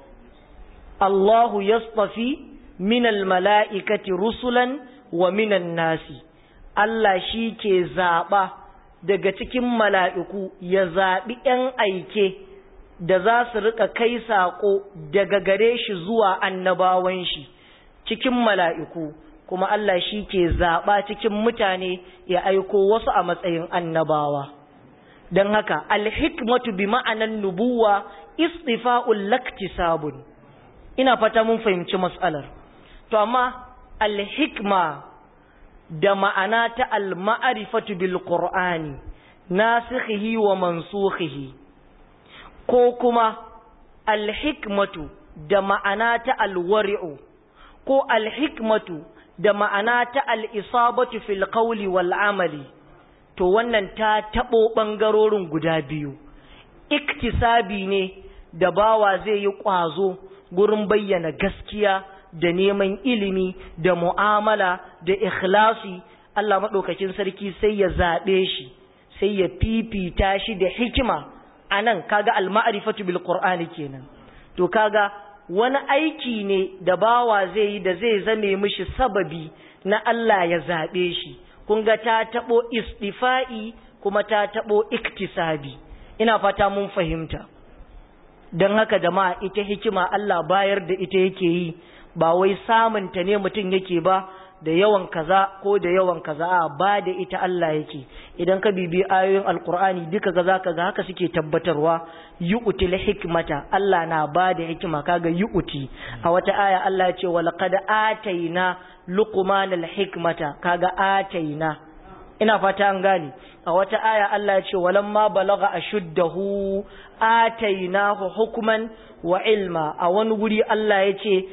Allahu yastafi minal mala'ikati rusulan wa minan nasi. Allah shi ke zaɓa daga cikin mala'iku, ya zaɓi ‘yan aike da za su riƙa kai saƙo daga gare shi zuwa annabawan shi cikin mala'iku, kuma Allah shi ke zaɓa cikin mutane ya aiko wasu a matsayin annabawa. Don haka, alhikmatu bi ma'anan nubuwa istifa'ul laktisabun. Ina fata mun fahimci matsalar. To, amma alhikma da ma'ana ta al-ma'rifatu bil qur'ani nasikhihi wa mansukhihi, ko kuma al-hikmatu da ma'ana ta al-wari'u, ko al-hikmatu da ma'ana ta al-isabatu fil qawli wal amali, to wannan ta tabo bangarorin guda biyu. Iktisabi ne da bawa zai yi ƙwazo gurin bayyana gaskiya da neman ilimi da mu'amala da ikhlasi, Allah maɗaukakin sarki sai ya zaɓe shi, sai ya fifita shi da hikima. Anan kaga al-ma'rifatu bil qur'ani kenan. To kaga wani aiki ne da bawa zai yi da zai zame mishi sababi na Allah ya zaɓe shi. Kun ga ta taɓo istifa'i kuma ta taɓo iktisabi. Ina fata mun fahimta. Don haka jama'a, ita hikima Allah bayar da ita yake yi, ba wai samunta ne mutum yake ba da yawan kaza ko da yawan kaza, a ba da ita Allah yake. Idan ka bibi ayoyin alkur'ani duka ga zaka ga haka suke tabbatarwa, yu'til hikmata, Allah na ba da hikima. Kaga yu'ti a wata aya Allah ya ce wa laqad atayna luqmanal hikmata, kaga atayna. Ina fata an gane. A wata aya Allah ya ce walamma balagha ashuddahu atainahu hukman wa ilma. A wani guri Allah ya ce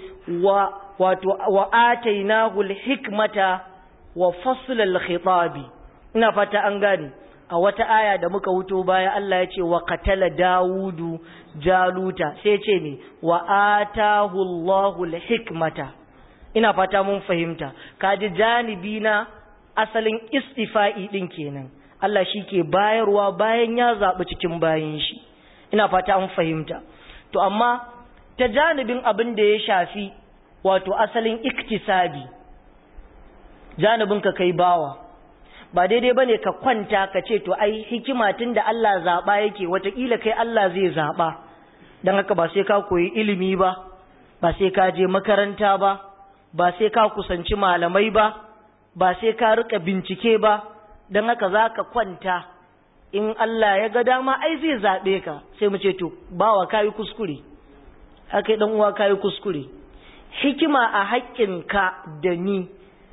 wa atainahu alhikmata wa fasl alkhitabi. Ina fata an gane. A wata aya da muka wuto baya Allah ya ce wa qatala Dawudu Jaluta, sai ce ne wa atahu Allahu alhikmata. Ina fata mun fahimta. Kaji janibi na asalin istifa'i din kenan. Allah shi ke bayarwa bayan ya zaɓi cikin bayan shi. Ina fata an fahimta. To amma ta janibin abin da ya shafi wato asalin iktisabi, janibin ka kai bawa, ba daidai bane ka kwanta ka ce to ai hikima tun da Allah zaɓa yake, wataƙila kai Allah zai zaɓa, don haka ba sai ka koyi ilimi ba, ba sai ka je makaranta ba sai ka kusanci malamai ba sai ka rika bincike ba, don haka za ka kwanta, in Allah ya ga dama ai zai zaɓe ka. Sai mu ce to bawa kayi kuskure, haka ɗan uwa kayi kuskure. Hikima a haƙƙinka da ni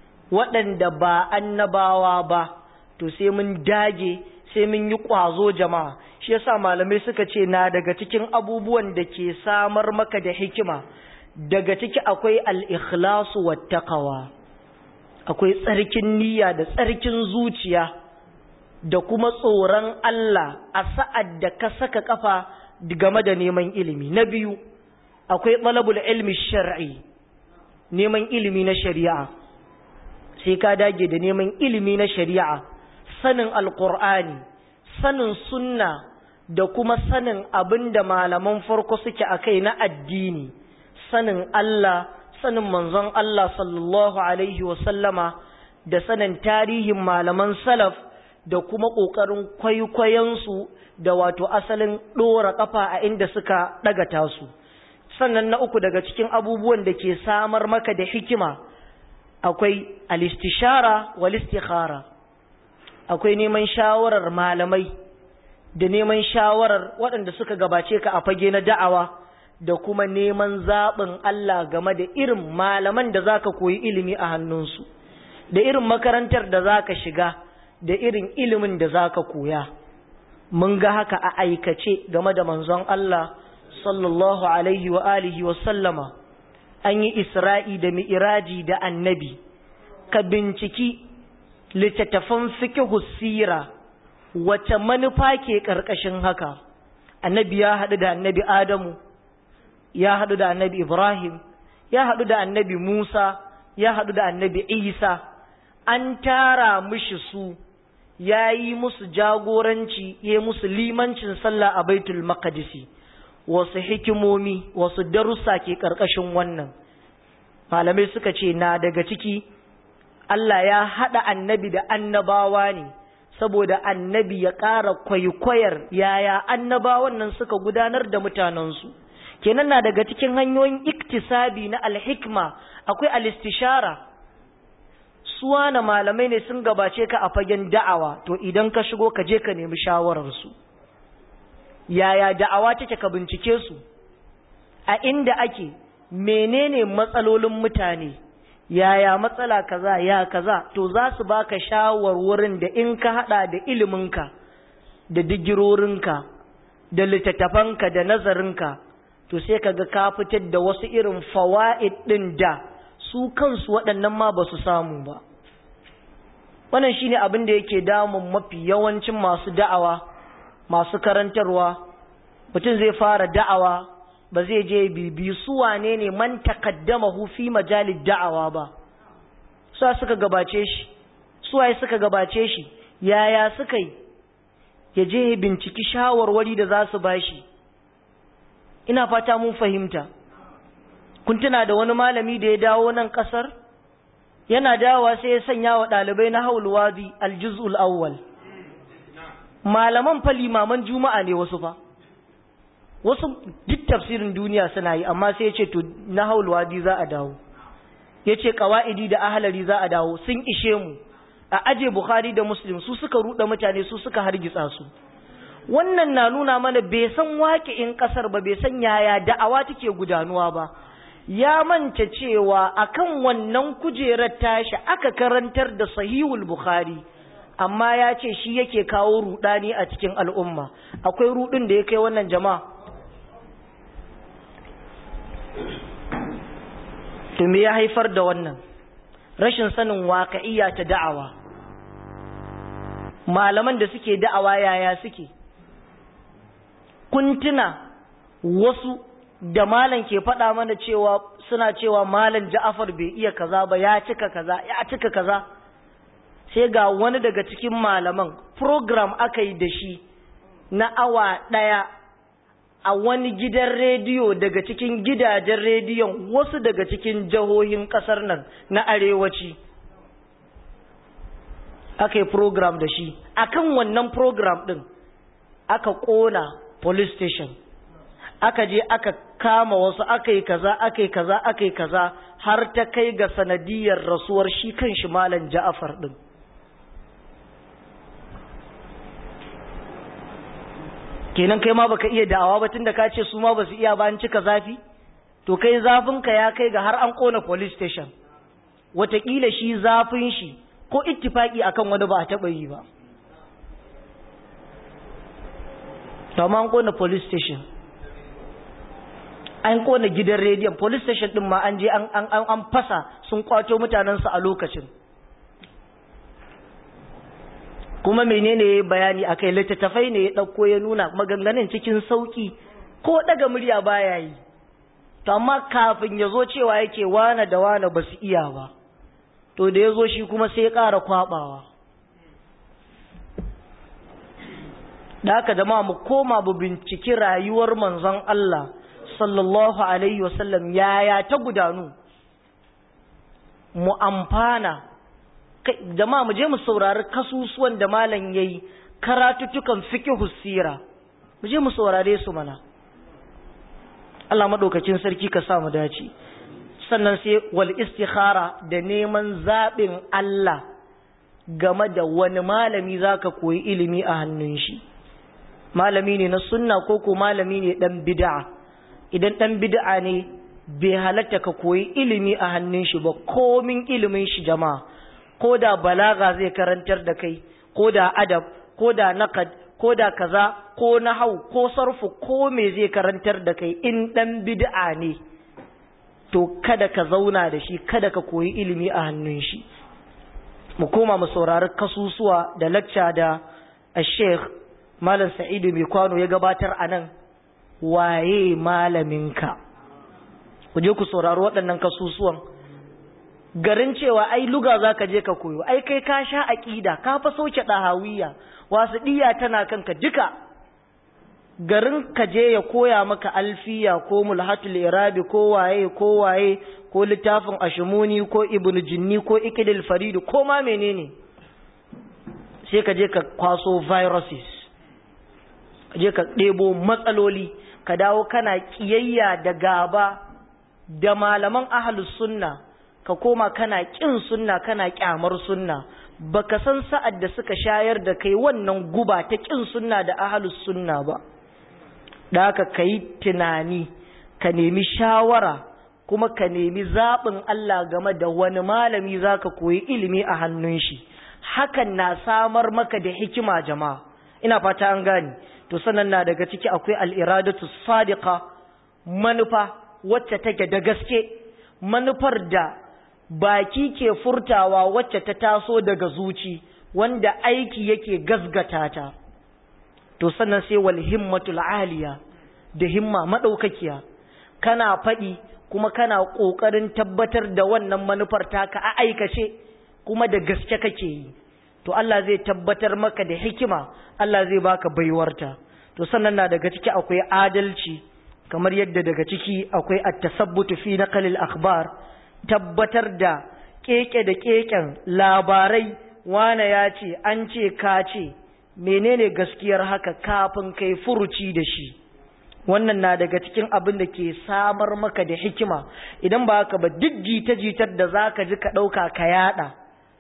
waɗanda ba annabawa ba, to sai mun dage, sai mun yi ƙwazo jama'a. Shi yasa malamai suka ce na daga cikin abubuwan da ke samar maka da hikima, daga ciki akwai al-ikhlasu wat taqwa. Akwai tsarkin niyya da tsarkin zuciya da kuma tsoron Allah a sa'ad da ka saka kafa game da neman ilimi. Na biyu, akwai talabul ilmi shar'i, neman ilimi na shari'a. Sai ka dage da neman ilimi na shari'a, sanin alqur'ani, sanin sunna da kuma sanin abinda malaman farko suke akai na addini, sanin Allah, sanin manzon Allah sallallahu alaihi wasallama, da sanin tarihin malaman salaf, da kuma ƙoƙarin kwaikwayonsu da wato asalin ɗora ƙafa a inda suka ɗagata su. Sannan na uku daga cikin abubuwan da ke samar maka da hikima, akwai al-istishara wal istikhara. Akwai neman shawarar malamai da neman shawarar waɗanda suka gabace ka a fage na da'awa, da kuma neman zaɓin Allah game da irin malaman da zaka koyi ilimi a hannunsu, da irin makarantar da zaka shiga, da irin ilimin da zaka koya. Mun ga haka a aikace game da manzon Allah sallallahu alaihi wa alihi wa sallama. An yi Isra'i da Mi'raji da Annabi. Ka binciki littattafan fiqhu sira, wace manufa ke ƙarƙashin haka. Annabi ya haɗu da Annabi Adamu, ya haɗu da Annabi Ibrahim, ya haɗu da Annabi Musa, ya haɗu da Annabi Isa. An tara mishi su, ya yi musu jagoranci, ya yi musu limancin sallah a Baitul Maqdisi. Wasu hikimomi, wasu darussa ke ƙarƙashin wannan. Malamai suka ce na daga ciki, Allah ya haɗa annabi da annabawa ne, saboda annabi ya ƙara kwaikwayar yaya annabawan nan suka gudanar da mutanensu. Kenan na daga cikin hanyoyin iktisabi na alhikma akwai alistishara. Suwana malamai ne sun gabace ka a fagen da'awa, to idan ka shigo ka je ka nemi shawararsu. Yaya da'awa take, ka bincike su, a inda ake menene matsalolin mutane, yaya matsala kaza ya kaza, to za su baka shawarwarin da in ka hada da iliminka da digirorinka da littattafanka da nazarinka, to sai kaga ka fitar da wasu irin fawaid din da su kansu waɗannan ma ba su samu ba. Wannan shine abin da yake damun mafi yawancin masu da'awa, masu karantarwa. Mutum zai fara da'awa ba zai je bibi su wane ne man taqaddamahu fi majalid da'awa ba, suka gabace shi, suwaye suka gabace shi, yaya suka yi, ya je binciki shawarwari da za su bashi. Ina fata mun fahimta. Kun tuna da wani malami da ya dawo nan kasar, yana dawowa sai ya sanya wa ɗalibai na haul wadi aljuz'ul awwal. Malaman fa limaman juma'a ne wasu fa, wasu duk tafsirin duniya suna yi, amma sai ya ce to na haul wadi za a dawo, ya ce qawaidi da ahlari za a dawo, sun ishe mu a aje Bukhari da Muslim, su suka ruɗa mutane, su suka hargitsa su. Wannan na nuna mana bai san waƙi'in ƙasar ba, bai san yaya da'awa take gudanuwa ba. Ya manta cewa akan wannan kujerar tashi aka karantar da Sahihul Bukhari, amma ya ce shi yake kawo ruɗani a cikin al'umma. Akwai ruɗin da ya kai wannan jama'a? To me ya haifar da wannan? Rashin sanin waƙa'iyya ta da'awa. Malaman da suke da'awa yaya suke? Kun tuna wasu da malam ke faɗa mana cewa suna cewa malam Ja'far bai iya kaza ba, ya cika kaza, sai ga wani daga cikin malaman program aka yi da shi na awa ɗaya a wani gidan rediyo daga cikin gidajen rediyon wasu daga cikin jihohin ƙasar nan na arewaci. Aka yi program da shi, akan wannan program ɗin aka ƙona police station, aka je aka kama wasu, aka yi kaza har ta kai ga sanadiyar rasuwar shi kan shi malam Ja'far ɗin. Kenan kai ma baka iya da'awa ba, tunda ka ce su ma ba su iya ba, an cika zafi, to kai zafinka ya kai ga har an ƙona police station. Wataƙila shi zafin shi ko ittifaki akan wani ba a taɓa yi ba. Amma an kona police station, an kona gidan rediyon, police station din ma an je an fasa, sun kwato mutanensu a lokacin. Kuma menene bayani akai? Littattafai ne ya ɗauko ya nuna maganganun cikin sauki, ko daga murya baya yi. To amma kafin ya zo cewa yake wane da wane ba su iya ba, to da ya zo shi kuma sai ya ƙara kwaɓawa. Da haka jama'a mu koma mu binciki rayuwar manzon Allah sallallahu alaihi wasallam, yaya ta gudanu, mu amfana. Jama'a mu je mu saurari kasusuwan da malam yayi, karatutukan fiqhus sira, mu je mu saurare su mana. Allah madaukakin sarki ka sa mu dace. Sannan sai wal istikhara, da neman zabin Allah game da wani malami zaka koyi ilimi a hannun shi. Malami ne na sunna ko ko malami ne dan bid'a? Idan dan bid'a ne bai halatta ka koyi ilimi a hannun shi ba, komin ilimin shi jama'a, ko da balaga zai karantar da kai, ko da adab, ko da naqad, ko da kaza, ko nahau, ko sarfu, ko me zai karantar da kai, in dan bid'a ne to kada ka zauna da shi, kada ka koyi ilimi a hannun shi. Mu koma mu saurari kasusuwa da lacca da Sheikh Malam Sa'idu mai kwano ya gabatar a nan, waye malaminka? Ku je ku saurari waɗannan kasusuwan. Garin cewa ai luga za ka je ka koyo, ai kai ka sha aƙida, ka fa sauke ɗahawiyya, wasu ɗiya tana kanka duka. Garin ka je ya koya maka alfiya ko mulhatul irabi ko waye ko littafin ashimuni ko ibnu jinni ko ikidil faridu ko ma menene, sai ka je ka kwaso viruses, je ka ɗebo matsaloli, ka dawo kana ƙiyayya da gaba da malaman ahlus sunna, ka koma kana ƙin sunna, kana ƙyamar sunna. Baka san sa'ad da suka shayar da kai wannan guba ta ƙin sunna da ahlus sunna ba. Da haka kai tunani, ka nemi shawara kuma ka nemi zaɓin Allah game da wani malami za ka koyi ilimi a hannun shi. Hakan na samar maka da hikima jama'a, ina fata an gani. To sannan na daga ciki akwai al'iradatu sadiqa, manufa wacce take da gaske, manufar da baki ke furtawa wacce ta taso daga zuci, wanda aiki yake gazgata ta. To sannan sai wal himmatul aliya, da himma madaukakiya, kana faɗi kuma kana ƙoƙarin tabbatar da wannan manufar taka a aikace kuma da gaske kake yi. To Allah zai tabbatar maka da hikima, Allah zai baka baiwarta. To sannan na daga ciki akwai adalci, kamar yadda daga ciki akwai at-tasabbutu fi naqlil akhbar, tabbatar da keke da keken labarai, wane ya ce, an ce, ka ce, menene gaskiyar haka kafin kai furuci da shi. Wannan na daga cikin abin da ke samar maka da hikima. Idan ba haka ba, duk jita-jitar da zaka ji ka ɗauka ka yada,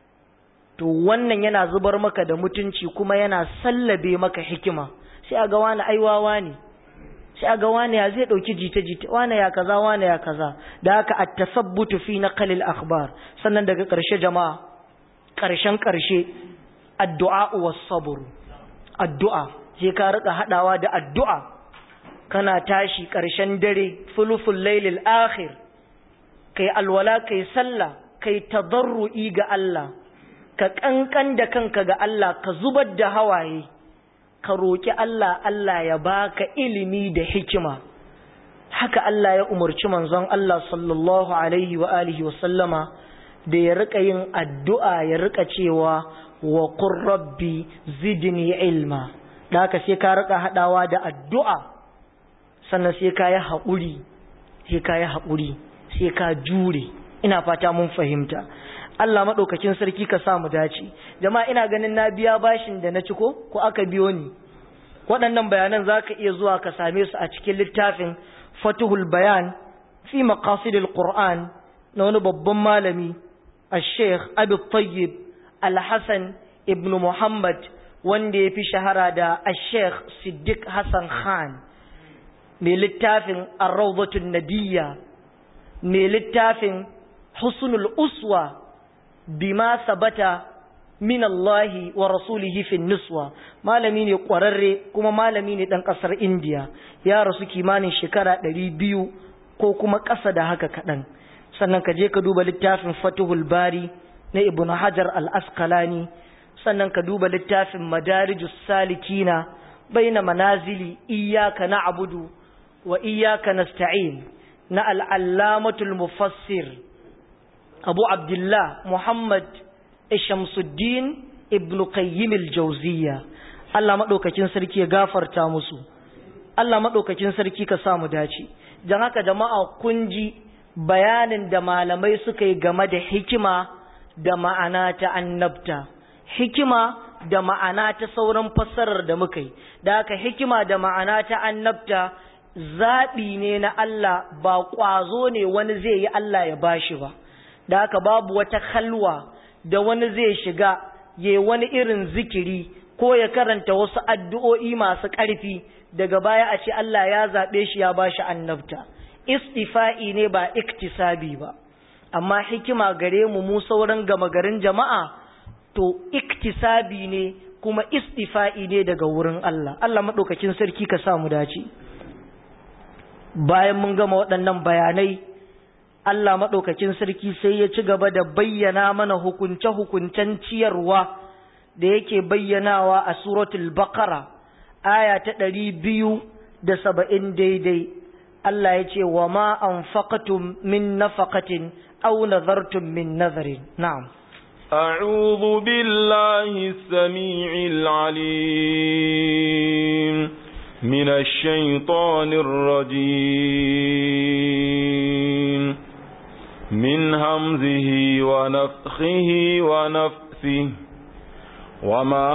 to wannan yana zubar maka da mutunci kuma yana sallabe maka hikima. Sai a ga wani aiwawa ne, sai a ga wani ya zai ɗauki jita-jita, wani ya kaza, wani ya kaza. Da haka at-tasabbutu fi naqlil akhbar. Sannan daga ƙarshe jama'a, ƙarshen ƙarshe, addu'a was sabr. Addu'a, sai ka rika hadawa da addu'a. Kana tashi ƙarshen dare, fuluful lailil akhir, kai alwala, kai sallah, kai tadarru'i ga Allah, ka kankan da kanka ga Allah, ka zubar da hawaye, ka roki Allah, Allah ya baka ilimi da hikima. Haka Allah ya umarci manzon Allah sallallahu alaihi wa alihi wa sallama da ya rika yin addu'a, ya rika cewa wa qur rabbi zidni ilma. Da haka sai ka rika hadawa da addu'a, sannan sai ka yi haƙuri, sai ka yi haƙuri, sai ka jure. Ina fata mun fahimta. Allah maɗaukakin sarki ka sa mu dace. Jama'a ina ganin na biya bashin da na ci ko aka biyo ni. Waɗannan bayanan za ka iya zuwa ka same su a cikin littafin Fatuhul Bayan fi Maqasidil Qur'an na wani babban malami, Al-Sheikh Abi Tayyib Al-Hasan ibn Muhammad, wanda ya fi shahara da Al-Sheikh Siddiq Hassan Khan, mai littafin Ar-Rawdatun Nadiyya, mai littafin Husnul Uswa bima sabata min Allah wa rasulihi fi nuswa. Malami ne ƙwararre kuma malami ne ɗan ƙasar Indiya, ya rasu kimanin shekara 200 ko kuma ƙasa da haka kaɗan. Sannan ka je ka duba littafin Fathul Bari na Ibn Hajar al-Asqalani, sannan ka duba littafin Madarijus Salikina baina manazili iyyaka na'budu wa iyyaka nasta'in na al-Allamatul Mufassir Abu Abdullah Muhammad Shamsuddin Ibn Qayyim al-Jawziyya. Allah madaukakin sarki ya gafarta musu, Allah madaukakin sarki ka samu dace. Dan haka jama'a, kun ji bayanin da malamai suka yi game da hikima da ma'ana ta annabta, hikima da ma'ana ta sauran fassarar da muka yi. Da haka hikima da ma'ana ta annabta zaɓi ne na Allah, ba ƙwazo ne wani zai yi Allah ya bashi ba. Da haka babu wata halwa da wani zai shiga ya wani irin zikiri ko ya karanta wasu addu'o'i masu ƙarfi, daga baya a ce Allah ya zaɓe shi ya bashi annabta. Istifa'i ne ba iktisabi ba. Amma hikima gare mu sauran gama garin jama'a, to iktisabi ne kuma istifa'i ne daga wurin Allah. Allah maɗaukakin sarki ka sa mu dace. Bayan mun gama waɗannan bayanai, Allah maɗaukakin sarki sai ya ci gaba da bayyana mana hukunce-hukuncen ciyarwa da yake bayyanawa a suratul Baqara aya ta 270 daidai. Allah ya ce wa ma anfaqtum min nafaqatin aw nadhartum min nadharin. Na'am. أعوذ بالله السميع العليم من الشيطان الرجيم من همزه ونفخه ونفثه وما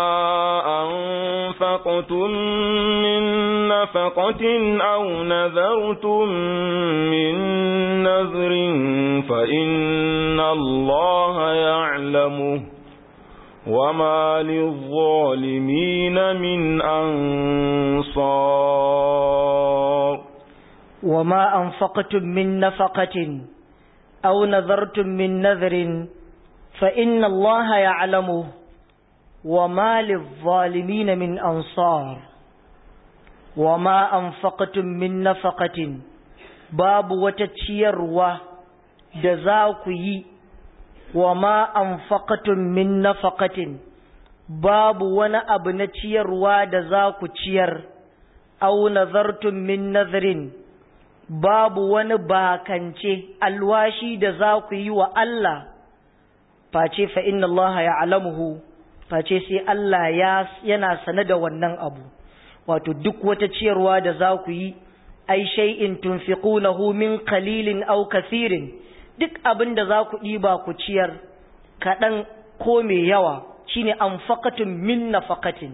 أنفقتم من نفقة أو نذرتم من نذر فإن الله يعلمه وما للظالمين من أنصار وما أنفقتم من نفقة أو نذرتم من نذر فإن الله يعلمه وما للظالمين من أنصار وما أنفقتم من نفقة باب وتتشيروا جزاكي وما أنفقتم من نفقة باب وانا أبنتشيروا جزاكي أو نذرتم من نذر babu wani bakance alwashi da za ku yi wa Allah face fa inna Allah ya'lamuhu face sai Allah yana sane da wannan abu wato duk wata ciyarwa da za ku yi ai shay'in tunfiqunahu min qalilin aw kathirin duk abin da za ku ɗiba ku ciyar kaɗan ko mai yawa shine anfaqatum min nafaqatin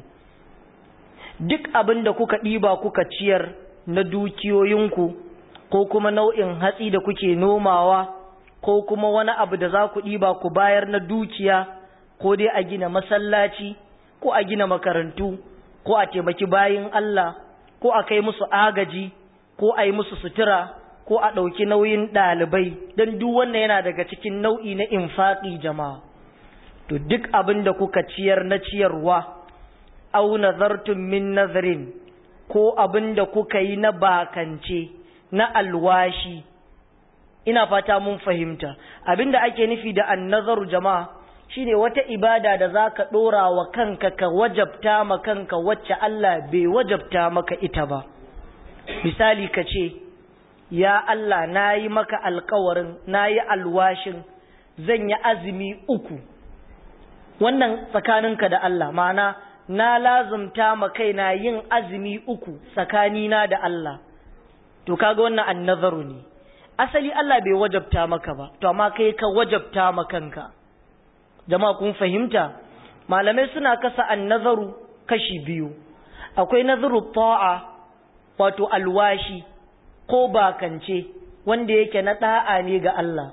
duk abin da kuka ɗiba kuka ciyar na dukiyoyinku ko kuma nau'in hatsi da kuke nomawa ko kuma wani abu da za ku ɗiba ku bayar na dukiya ko dai a gina masallaci ko a gina makarantu ko a taimaki bayin Allah ko a kai musu agaji ko a yi musu sutura ko a ɗauki nauyin ɗalibai don duk wannan yana daga cikin nau'i na infaƙi jama'a to duk abin da kuka ciyar na ciyarwa au nazartum min nazarin ko abin da kuka yi na bakance na alwashi ina fata mun fahimta abinda ake nufi da annazaru jama'a shine wata ibada da zaka dora wa kanka ka wajabta ma kanka wacce Allah bai wajabta maka ita ba misali kace ya Allah nayi maka alƙawarin nayi alwashin zan yi azumi 3 wannan tsakaninka da Allah ma'ana na lazumta ma kaina yin azumi 3 tsakanina da Allah to kaga wannan annazaru ne asali Allah bai wajabta maka ba to amma kai ka wajabta ma kanka jama'a kun fahimta malamai suna kasa annazaru kashi biyu akwai nazaru ta'a wato alwashi ko bakance wanda yake na da'a ne ga Allah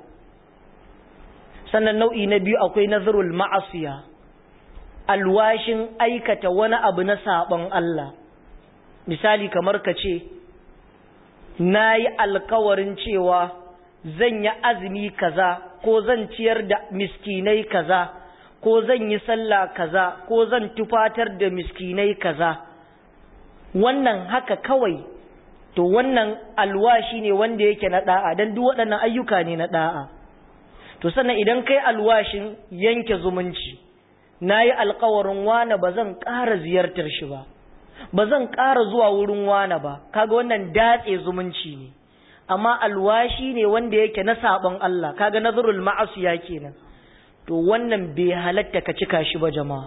sannan nau'i na biyu akwai nazarul ma'asiya alwashin aikata wani abu na sabon Allah misali kamar ka ce na yi alkawarin cewa zan yi azumi kaza ko zan ciyar da miskinai kaza ko zan yi sallah kaza ko zan tufatar da miskinai kaza wannan haka kawai to wannan alwashi ne wanda yake na da'a dan duk waɗannan ayyuka ne na da'a to sannan idan kai alwashin yanke zumunci nayi alkawarin wani ba zan ƙara ziyartar shi ba zan ƙara zuwa wurin wane ba kaga wannan datse zumunci ne amma alwashi ne wanda yake na sabon Allah kaga nazarul ma'asiya kenan to wannan bai halatta ka cika shi ba jama'a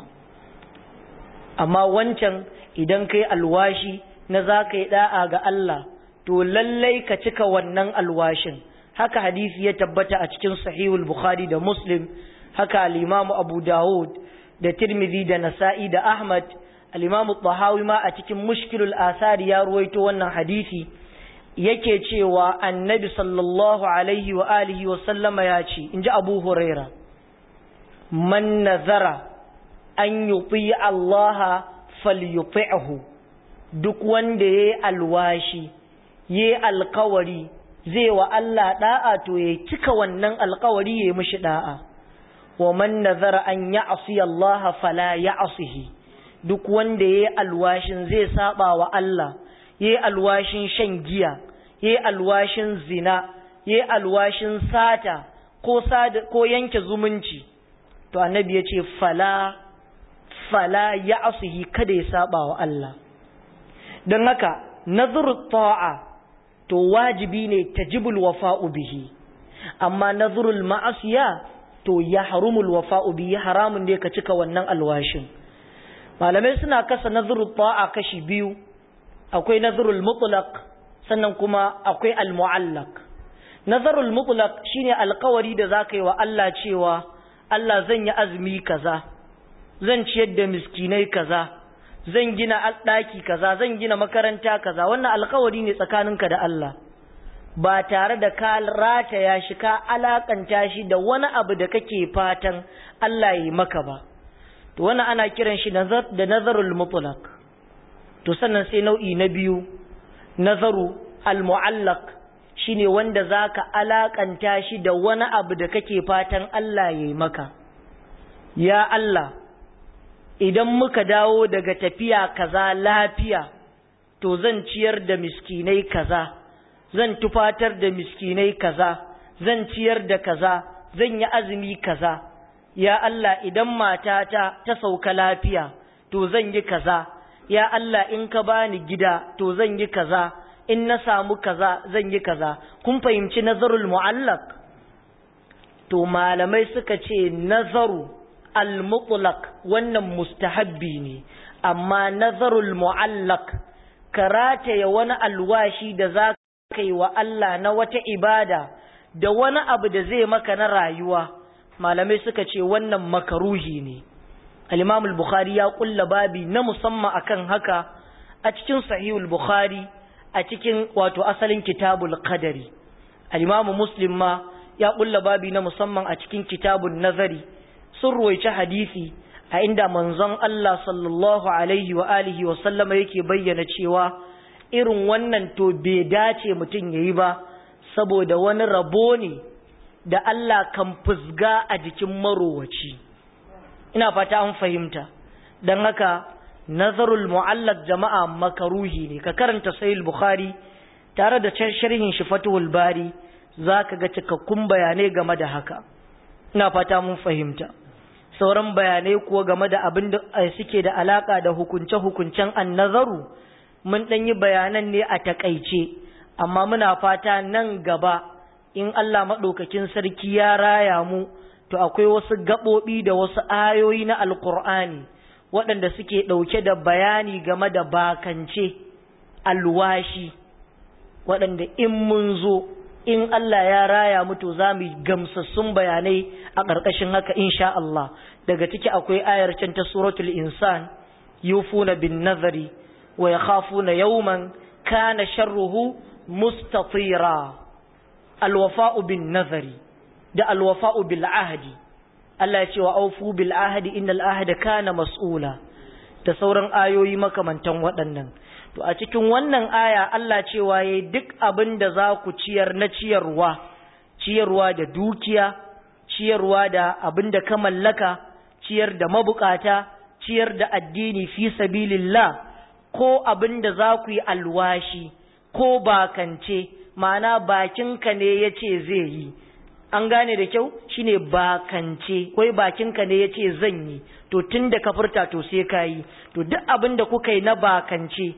amma wancan idan kai alwashi na zaka yi da'a ga Allah to lallai ka cika wannan alwashin haka hadisi ya tabbata a cikin sahihul bukhari da muslim haka al-imam abu dawud da tirmidhi da nasa'i da ahmad al-imam at-tahawi ma a cikin mushkilul asari ya ruwaito wannan hadisi yake cewa annabi sallallahu alaihi wa alihi wa sallama ya ce inji abu huraira man nazara an yuti Allah falyuti'hu duk wanda yayi alwashi yayi alkawari zai wa Allah da'a to ya cika wannan alkawari yayi mishi da'a wa man nazara an ya'si Allah fala ya'sihi duk wanda yayi alwashin zai saba wa Allah yayi alwashin shan giya yayi alwashin zina yayi alwashin sata ko yanke zumunci to annabi yace fala ya'sihi kada ya saba wa Allah dan haka nazru ta'a to wajibi ne tajibul wafa'u bihi amma nazrul ma'asiya to yahrumul wafa'u bihi haramun ne ka cika wannan alwashin malamai suna kasa nazrul ta'a kashi biyu akwai nazrul mutlaq sannan kuma akwai al-mu'allaq nazrul mutlaq shine alƙawari da zaka yi wa Allah cewa Allah zan yi azumi kaza zan ciyar da miskinai kaza zan gina ɗaki kaza zan gina makaranta kaza wannan alƙawari ne tsakaninka da Allah ba tare da ka rataya shi ka alakanta shi da wani abu da kake fatan Allah ya yi maka ba to wannan ana kiran shi da nazarul mutlaq to sannan sai nau'i na biyu nazaru al-mu'allaq shine wanda zaka alakanta shi da wani abu da kake fatan Allah yayi maka. Ya Allah, idan muka dawo daga tafiya kaza lafiya, to zan ciyar da miskinai kaza, zan tufatar da miskinai kaza, zan ciyar da kaza, zan yi azumi kaza. Ya Allah, idan matata ta sauka lafiya, to zan yi kaza. Ya Allah, in ka bani gida, to zan yi kaza. In na samu kaza, zan yi kaza. Kun fahimci nazarul mu'allaq? To malamai suka ce nazaru al-mutlaq wannan mustahabbi ne, amma nazarul mu'allaq karata ya wani alwashi da za ka yi wa Allah na wata ibada da wani abu da zai maka na rayuwa, malamai suka ce wannan makaruhi ne. al-Imam al-Bukhari ya kulla babi na musamman akan haka a cikin Sahihul Bukhari, a cikin wato asalin Kitabul Qadari. al-Imam Muslim ma ya kulla babi na musamman a cikin Kitabun Nazari. Sun ruwaici hadisi a inda manzon Allah sallallahu alaihi wa alihi wa sallama yake bayyana cewa irin wannan to bai dace mutum yayi ba, saboda wani rabo ne da Allah kan fusga a jikin marowaci. Ina fata an fahimta. Dan haka nazarul mu'allaq jama'a makaruhi ne. Ka karanta Sahih Bukhari tare da sharhin shi Fathul Bari, zaka ga cikakkun bayanai game da haka. Ina fata mun fahimta. Sauran bayanai kuwa game da abin da suke da alaka da hukunce-hukuncen annazaru mun dan yi bayanan ne a takaice, amma muna fata nan gaba in Allah madaukakin sarki ya raya mu, to akwai wasu gabobi da wasu ayoyi na alqur'ani waɗanda suke ɗauke da bayani game da bakance, alwashi, waɗanda in mun zo in Allah ya raya mu to za mu gamsassun bayanai a ƙarƙashin haka insha Allah. Daga ciki akwai ayar can ta suratul insan, yufuna bin nazari wa yakhafuna yawman kana sharruhu mustatira. Alwafa'u bin nazari da alwafa'u bil ahdi. Allah ya ce wa aufu bil ahdi innal ahda kana mas'ula, da sauran ayoyi makamantan waɗannan. To a cikin wannan aya Allah cewa yayi duk abin da za ku ciyar na ciyarwa, ciyarwa da dukiya, ciyarwa da abin da ka mallaka, ciyar da mabukata, ciyar da addini fi sabilillah, ko abin da za ku yi alwashi ko bakance, ma'ana bakinka ne yace zai yi. An gane da kyau? Shine bakance, wai bakinka ne yace zan yi, to tunda ka furta to sai ka yi. To duk abin da kuka yi na bakance,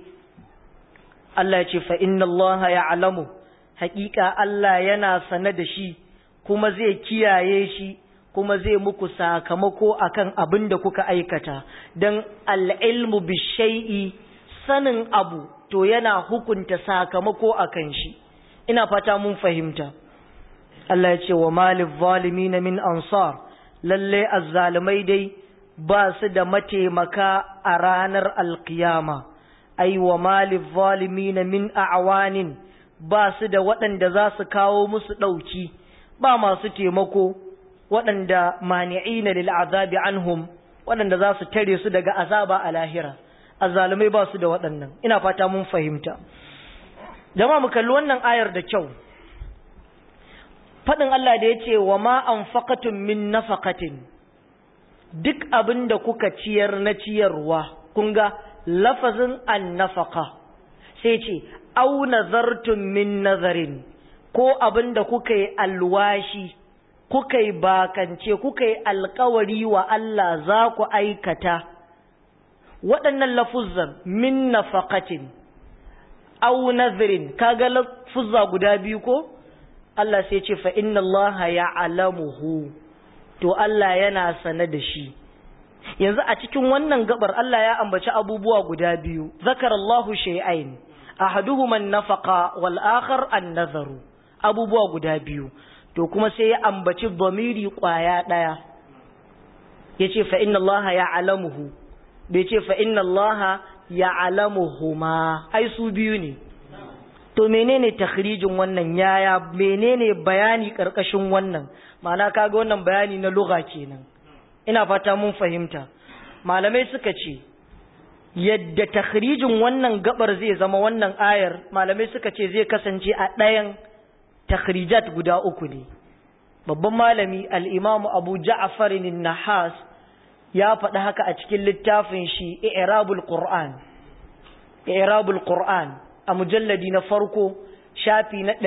Allah ya ce fa inna Allah ya'lamu, haƙiƙa Allah yana sane da shi kuma zai kiyaye shi kuma zai muku sakamako akan abin da kuka aikata. Dan al-ilmu bi-shay'i, sanin abu to yana hukunta sakamako akan shi. Ina fata mun fahimta. Allah ya ce wa malil zalimin min ansar, lalle azzalimai dai ba su da mataimaka a ranar alkiyama. Ai wa malil zalimin min a'wanin, ba su da waɗanda za su kawo musu ɗauki, ba masu taimako, waɗanda mani'ina lil azabi anhum, waɗanda za su tare su daga azaba a lahira. Azzalumai ba su da waɗannan. Ina fata mun fahimta. Jama'a mu kalli wannan ayar da kyau. Faɗin Allah da ya ce wa ma anfaqatum min nafaqatin, duk abin da kuka ciyar na ciyarwa, kun ga lafazin annafaqa, sai ce au nazartum min nazarin, ko abin da kuka yi alwashi, kuka yi bakance, kuka yi alkawari wa Allah za ku aikata. Waɗannan lafuzan min nafaqatin au nazarin, kaga lafuzza guda biyu ko? Allah sai ce fa inna Allah ya'lamuhu, to Allah yana sane da shi. Yanzu a cikin wannan gabar Allah ya ambaci abubuwa guda biyu, zakarallahu shay'ain, ahaduhuma an-nafaqa wal akhar an-nazaru, abubuwa guda biyu. To kuma sai ya ambaci dhamiri kwaya daya, yace fa inna Allah ya'lamuhu, bai ce fa inna Allah ya'lamuhuma, ai su biyu ne. To menene takhrijin wannan, yaya menene bayani karkashin wannan? Ma'ana kaga wannan bayani na lugha kenan. Ina fata mun fahimta. Malamai suka ce yadda takhrijin wannan gabar zai zama wannan ayar malamai suka ce zai kasance a ɗayan takhrijat guda uku ne. Babban malami al-Imam Abu Ja'far an-Nahas ya faɗi haka a cikin littafin shi I'rabul Qur'an a mujalladi na farko shafi na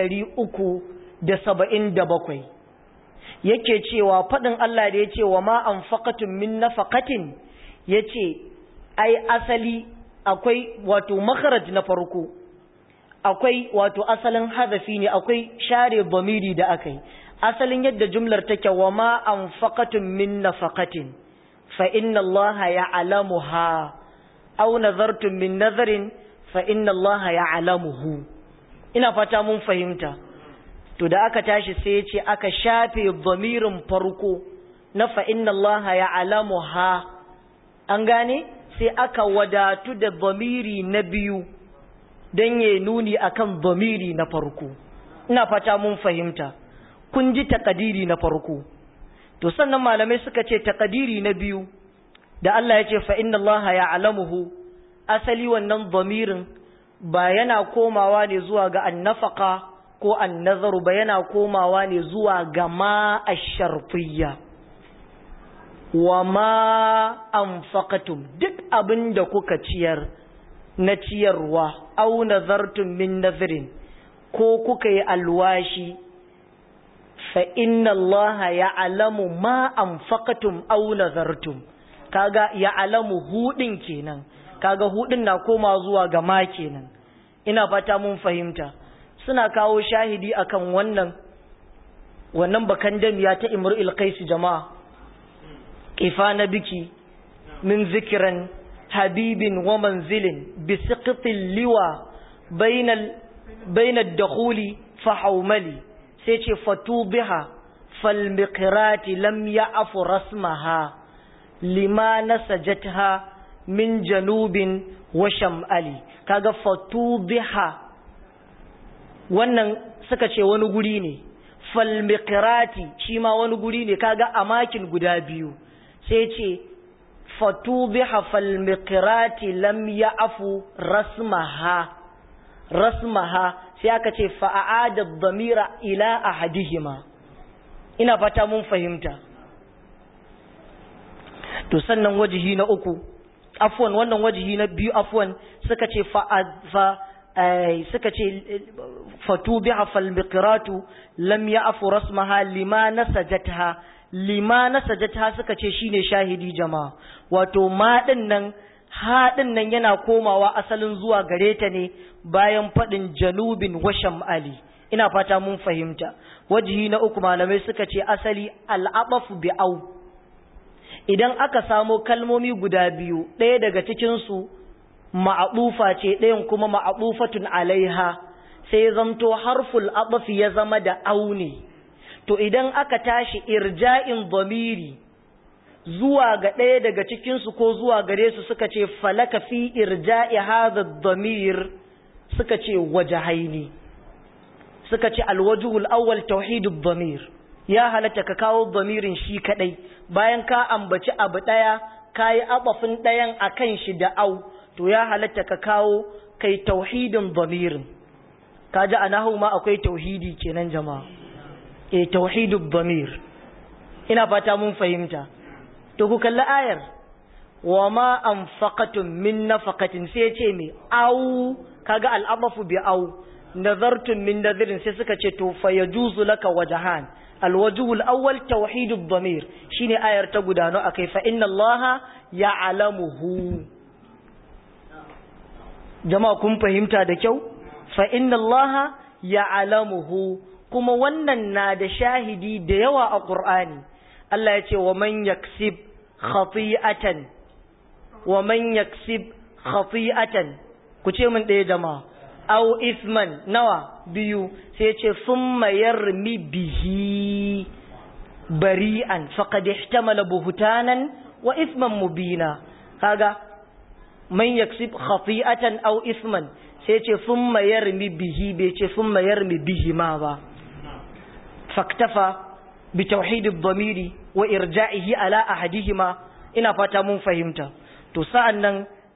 377 yake cewa faɗin Allah da yace wa ma anfaqatum min nafaqatin yace ai asali akwai wato makharaj na farko akwai wato asalin hadafi ne akwai share dhamiri da akai asalin yadda jumlar take wa ma anfaqatum min nafaqatin fa inna Allaha ya'lamuha aw nazartum min nazarin fa inna Allaha ya'lamuhu. Ina fata mun fahimta. To da aka tashi sai ya ce aka shafe dhamirin farko na fa inna Allaha ya'lamuha, an gane sai aka wadatu da dhamiri na biyu dan ya nuni akan dhamiri na farko. Ina fata mun fahimta. Kun ji takadiri na farko. To sannan malamai suka ce takadiri na biyu da Allah ya ce fa inna Allaha ya'lamuhu, asali wannan dhamirin ba yana komawa ne zuwa ga annafaqa ko annazaru ba, yana komawa ne zuwa ga ma ash-shartiyya. Wa ma anfaqatum, duk abinda kuka ciyar na ciyarwa, au nazartum min nazarin, ko kuka yi alwashi, fa inna Allaha ya'lamu ma anfaqatum aw nazartum. Kaga ya'lamu hudin kenan, kaga hudin na koma zuwa ga ma kenan. Ina fata mun fahimta. Suna kawo shahidi akan wannan bakan damiya ta Imrul Qais jama'a. Ifana biki min zikran habibin wa manzilin bi siqtil liwa bainal dakhuli fa hawmali, sai ce fatubiha falmiqrati lam ya'fu rasmaha lima nasajatha min janubin wa shamali. Kaga fatubiha wannan suka ce wani guri ne, falmiqrati shi ma wani guri ne, kaga amakin guda biyu. sai ce fatubiha falmiqrati lam ya'fu rasmaha sai aka ce fa'ada dhamira ila ahadihima. Ina fata mun fahimta. To sannan wajihi na uku, afwan wannan wajihi na biyu, afwan suka ce suka ce fatubiha falmiqratu lam ya'fu rasmaha lima nasajatha suka ce shine shahidi jama'a. Wato ma din nan ha din nan yana komawa asalin zuwa gare ta ne bayan fadin janubin wa shamali. Ina fata mun fahimta. Wajihi na uku malamai suka ce asali al'abafu bi au, idan aka samo kalmomi guda biyu, ɗaya daga cikin su ma'abufa ce ɗayan kuma ma'abufatun alaiha, sai zamto harful abafi ya zama da au ne. To idan aka tashi irja'in dhamiri zuwa ga ɗaya daga cikinsu ko zuwa gare su, suka ce falaka fi irja'i hadha dhamir, suka ce wajahaini. Suka ce alwajhul awwal tauhidud dhamir, ya halatta ka kawo dhamirin shi kadai bayan ka ambaci abu daya kai abafin dayan akan shi da au, to ya halatta ka kawo kai tauhidin dhamirin. Kaji anahu ma akwai tauhidi kenan jama'a. Tauhidud dhamir. Ina fata mun fahimta. To ku kalli ayar, wa ma anfaqatum min nafaqatin, sai ce me au, kaga al'abafu bi au, nazartum min nadhirin, sai suka ce to fa yajuzu laka wajhan. Alwajhul awwal tauhidud dhamir, shine ayar ta gudano akai fa inna Allaha ya'lamuhu. Jama'a kun fahimta da kyau? Fa inna Allaha ya'lamuhu, kuma wannan na da shahidi da yawa a Qur'ani. Allah ya ce wa man yaksib khati'atan, ku ce min ɗaya jama'a, aw isman nawa biyu, sai ya ce thumma yarmi bihi bari'an faqad ihtamala buhtanan wa isman mubina. Kaga man yaksib khati'atan aw isman, sai ya ce thumma yarmi bihi, bai ce thumma yarmi bihi ma ba. faktafa bi tauhidid dhamiri wa irja'ihi ala ahadihima. Ina fata mun fahimta. To sa'an nan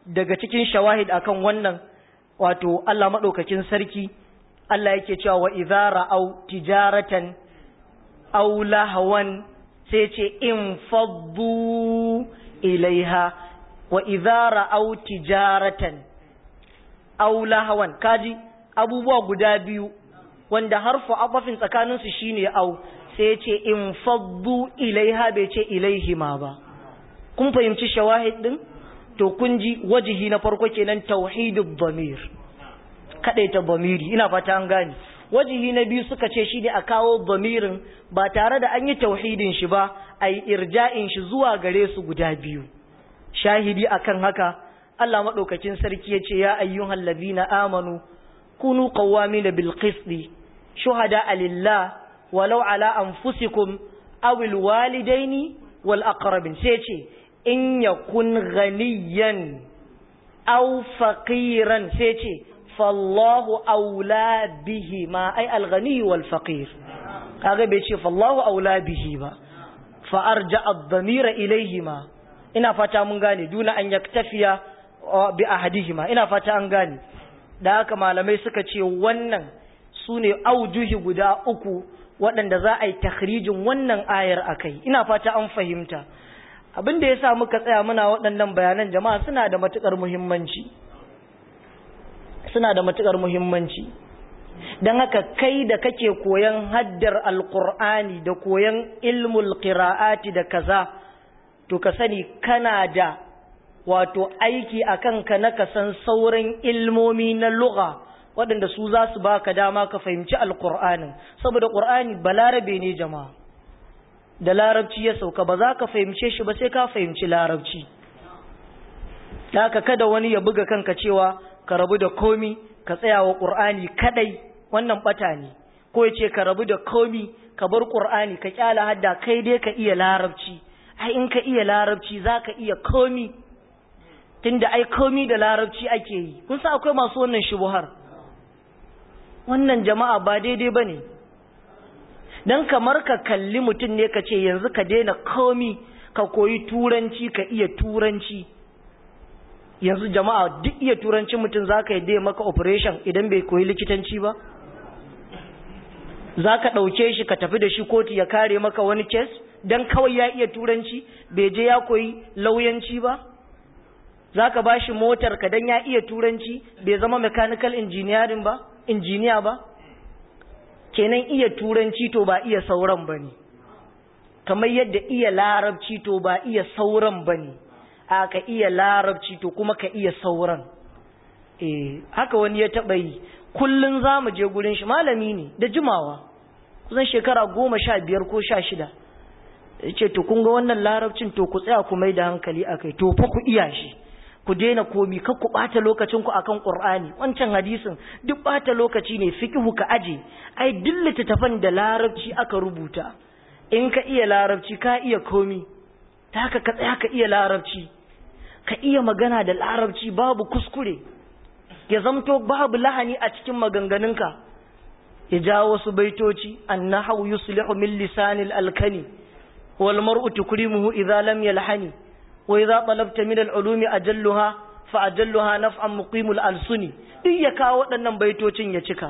daga cikin shawahid akan wannan wato Allah madaukakin sarki Allah yake cewa wa idza ra'au tijaratan aw lahwan sai ce in faddu ilaiha wa idza ra'au tijaratan aw lahwan kaji abubuwa guda biyu wanda harfu abafin tsakanin su shine au sai ce in faddu ilaiha bai ce ilaihima ba kun fahimci shawahid din to kun ji wajihi na farko kenan tauhidud dhamir kadaita dhamiri ina fata an gane wajihi na biyu suka ce shi ne a kawo dhamirin ba tare da an yi tauhidin shi ba ai irja'in shi zuwa gare su guda biyu shahidi akan haka Allah madaukakin sarki yace ya ayyuhal ladina amanu kunu qawamina bil qisti shuhada lillah walau ala anfusikum aw al walidaini wal aqrabin sai ce in yakun ghaniyan aw faqiran sai ce fallahu aula bihi ma ai al ghani wal faqir kaga bai ce fallahu aula bihi ba fa arja ad-damira ilayhima ina fata mun gane duna an yaktafiya bi ahadihima ina fata an gane da haka malamai suka ce wannan sune aujuhi guda uku waɗanda za a yi takhrijin wannan ayar akai ina fata an fahimta abin da yasa muka tsaya muna waɗannan bayanan jama'a suna da matukar muhimmanci dan haka kai da kake koyan haddar alqur'ani da koyan ilmul qira'ati da kaza to ka sani kana da wato aiki akan ka na kasan sauran ilmomi na lugha waɗanda su za su baka dama ka fahimci alqur'anin saboda qur'ani balarabe ne jama'a da larabci ya sauka ba za ka fahimce shi ba sai ka fahimci larabci haka kada wani ya buga kanka cewa ka rabu da komi ka tsaya wa qur'ani kadai wannan bata ne ko ya ce ka rabu da komi ka bar qur'ani ka kyala hadda kai dai ka iya larabci ai in ka iya larabci zaka iya komi tunda ai komi da larabci ake yi kun san akwai masu wannan shubuhar wannan jama'a ba daidai bane dan kamar ka kalli mutum ne ka ce yanzu ka daina komi ka koyi turanci ka iya turanci yanzu jama'a duk iya turanci mutum zaka yi dai maka operation idan bai koyi likitanci ba zaka dauke shi ka tafi da shi kotu ya kare maka wani case dan kawai ya iya turanci bai je ya koyi lauyanci ba zaka bashi motar ka dan ya iya turanci bai zama mechanical engineering ba injiniya ba kenan iya turanci to ba iya sauran bane kamar yadda iya larabci to ba iya sauran bane aka iya larabci to kuma ka iya sauran haka wani ya taba yi kullun zamu je gurin shi malami ne da jimawa kusan shekara 15 ko 16 yace to kun ga wannan larabcin to ku tsaya ku mai da hankali akai to fa ku iya shi ku daina komi kar ku bata lokacin ku akan Qur'ani wancan hadisin duk bata lokaci ne fiqhu ka aje ai duk littattafan da larabci aka rubuta in ka iya larabci ka iya komi ta haka ka tsaya ka iya larabci ka iya magana da larabci babu kuskure ya zamto babu lahani a cikin maganganunka ya jawo wasu baitoci annahu yuslihu min lisanil alkani wal mar'u tukrimuhu idza lam yalhani wa idza talabta min al-ulumi ajalluha fa ajalluha naf'an muqimul alsuni duk ya kawo waɗannan baitocin ya cika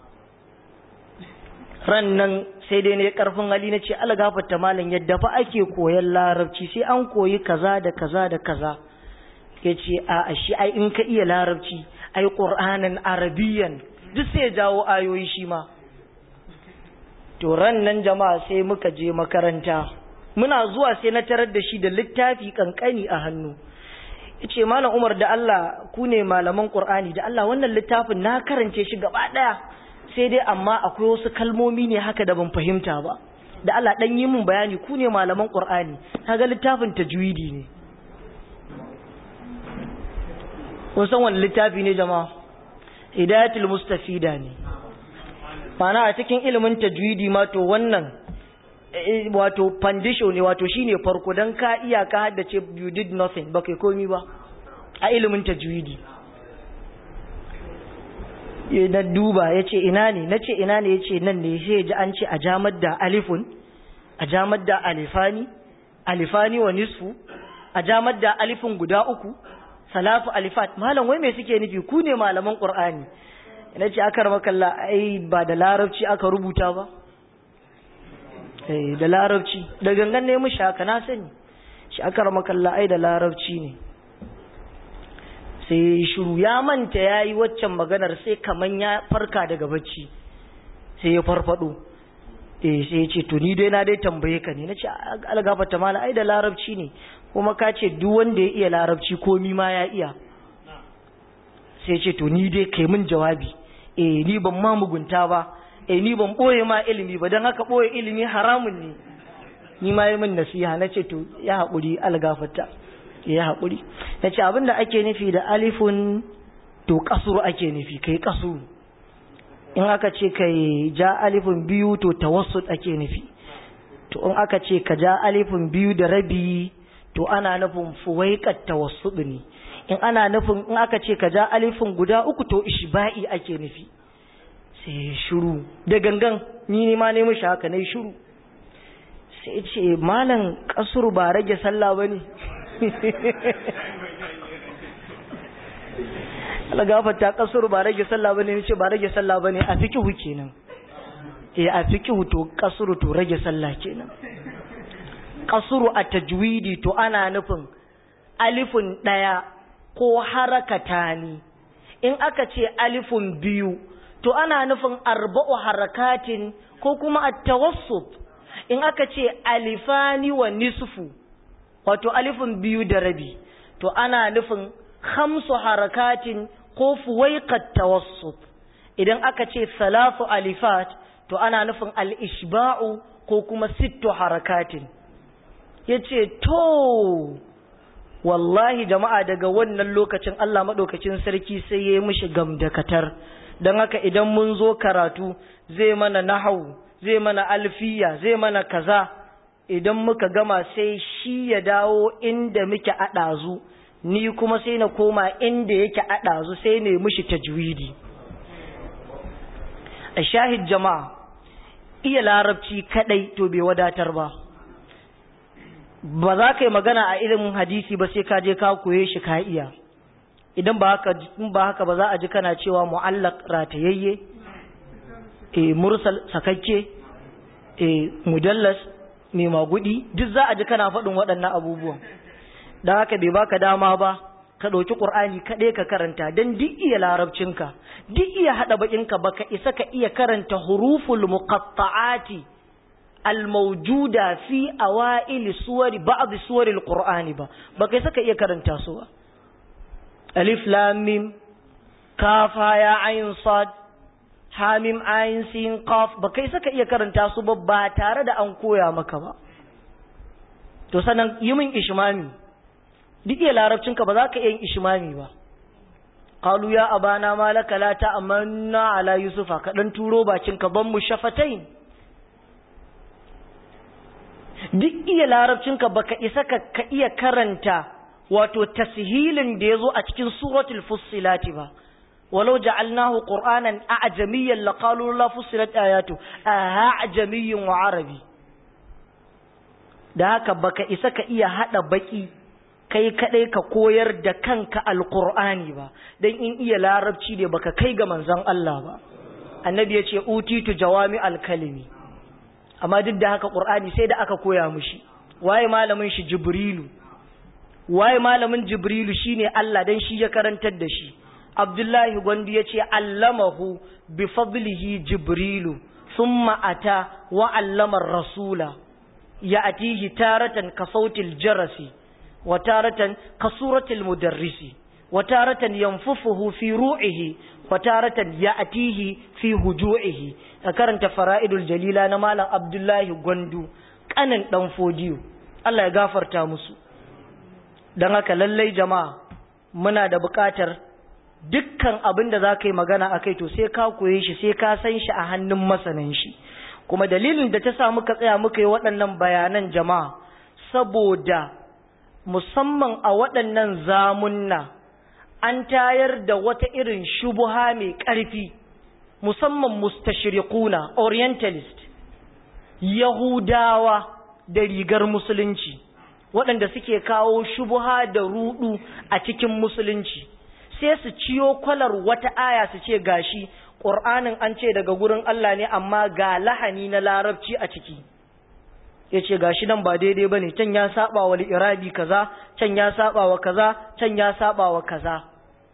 rannan sai dai ne karfin hali nace Allah gafarta malam yadda fa ake koyan larabci sai an koyi kaza da kaza da kaza yace a shi ai in ka iya larabci ai qur'anan arabiyyan duk sai jawo ayoyi shi ma to rannan jama'a sai muka je makaranta muna zuwa sai na tarar da shi da littafi kankani a hannu yace malam Umar da Allah ku ne malaman Qur'ani da Allah wannan littafin na karance shi gaba daya sai dai amma akwai wasu kalmomi ne haka da ban fahimta ba da Allah dan yi mun bayani ku ne malaman Qur'ani kaga littafin tajwidi ne kun san wannan littafi ne jama'a hidayatul mustafida ne mana a cikin ilimin tajwidi ma to wannan wato foundation ne wato shine farko dan ka iya ka haddace you did nothing ba kai komi ba a ilimin tajwidi na duba yace ina ne nace ina ne yace nan ne sai ji an ce a jamar da alifun a jamar da alifani wa nisfu a jamar da alifun guda uku salafu alifat, malam wai me suke nufi, ku ne malaman Qur'ani. Ina ce aka rama kalla, ai ba da larabci aka rubuta ba, da larabci, da gangan ne mushi haka na sani, shi aka rama kalla ai da larabci ne. Sai shiru, ya manta ya yi waccan maganar, sai kaman ya farka daga bacci, sai ya farfado, sai ya ce to ni dai na dai tambaye ka ne. Na ce algafata mala ai da larabci ne, kuma ka ce duk wanda ya iya larabci komi ma ya iya. Sai ce to ni dai kai min jawabi, ni ban ma mugunta ba, ni ban boye ma ilimi ba, don haka boye ilimi haramun ne, ni ma yi min nasiha. Na ce to ya haƙuri algafata, ya haƙuri. Na ce abinda ake nufi da alifun to kasuru ake nufi, kai kasuru. In aka ce kai ja alifun biyu to tawassut ake nufi, to in aka ce ka ja alifun biyu da rabi to ana nufin fuwaiqat tawassut ne. In ana nufin in aka ce ka ja alifun guda uku to ishba'i ake nufi. Sai shiru, da gangan ni ma ne mishi haka nayi shiru. Sai ce malam kasuru ba rage sallah bane. Allah gafarta, kasuru ba rage sallah bane. Nace ba rage sallah bane, a fiqhu kenan. A fiqhu to kasuru to rage sallah kenan. Kasuru a tajwidi to ana nufin alifun daya ko harakatani. In aka ce alifun biyu to ana nufin arba'u harakatin ko kuma at-tawassut. In aka ce alifani wa nisfu wato alifun biyu da rabi to ana nufin khamsu harakatin ko fuwaiqat tawassut. Idan aka ce salasu alifat to ana nufin al-ishba'u ko kuma sittu harakatin. Yace to wallahi jama'a daga wannan lokacin Allah madaukakin sarki sai yayi mishi gamdakatar. Dan haka idan mun zo karatu zai mana nahwu, zai mana alfiya, zai mana kaza, idan muka gama sai shi ya dawo inda muke a ɗazu, ni kuma sai na koma inda yake a ɗazu sai ne mishi tajwidi. A shahid jama'a, iya larabci kadai to bai wadatar ba. Ba za ka yi magana a ilimin hadisi ba sai ka je ka koye shi ka iya. Idan ba haka ba za a ji kana cewa mu'allaq ratayayye, mursal sakakke, mudallas mai magudi, duk za a ji kana faɗin waɗannan abubuwan. Don haka bai baka dama ba ka ɗauki ƙur'ani kaɗai ka karanta, don duk iya larabcinka, duk iya haɗa baƙinka ba ka isa ka iya karanta huruful muqatta'ati al-mawjuda fi awa'il suwari ba'd suwaril qur'ani ba ka isa ka iya karanta su ba. Alif lam mim kaf ya ayn sad hamim ayin sin qaf ba kai saka iya karanta su ba tare da an koya maka ba. To sanan yi min ishmami, duk iya larabcinka ba za ka iya yin ishmami ba. Qalu ya abana malaka la ta'amanna ala yusufa, ka dan turo bakinka ban mu shafatain. Duk iya larabcinka baka isa ka iya karanta wato tashilin da yazo a cikin suratul fussilat ba. ولو جعلناه قرآنا أعجميا لقالوا لا فصلت آياته أعجمي وعربي. da haka baka isa ka iya hada baki kai kadai ka koyar da kanka alqur'ani ba, dan in iya larabci ne baka kai ga manzon Allah ba. Annabi yace utitu jawami alkalimi, amma duk da haka qur'ani sai da aka koya mishi. Waye malamin shi? Jibrilu. Waye malamin Jibrilu? Shine Allah, dan shi ya karantar da shi. Abdullahi Gwandu ya ce allamahu bi fadlihi Jibrilu thumma ata wa allama rasula ya atihi taratan ka sautil jarasi wa taratan ka suratil mudarrisi wa taratan yanfufuhu fi ru'ihi wa taratan ya atihi fi huju'ihi. A karanta fara'idul jalila na malam Abdullahi Gwandu kanin dan fodiyo, Allah ya gafarta musu. Dan haka lallai jama'a muna da buƙatar dukkan abin da za ka yi magana a kai to sai ka koye shi, sai ka san shi a hannun masanin shi. Kuma dalilin da ta sa muka tsaya muka yi waɗannan bayanan jama'a, saboda musamman a waɗannan zamunna an tayar da wata irin shubuha mai ƙarfi, musamman mustashriquna orientalist, yahudawa da rigar musulunci waɗanda suke kawo shubuha da rudu a cikin musulunci, sai su ciyo kwalar wata aya su ce gashi ƙur'anin an ce daga gurin Allah ne amma ga lahani na larabci a ciki, ya ce gashi nan ba daidai ba ne, can ya saba wa li'irabi kaza, can ya saba wa kaza, can ya saba wa kaza.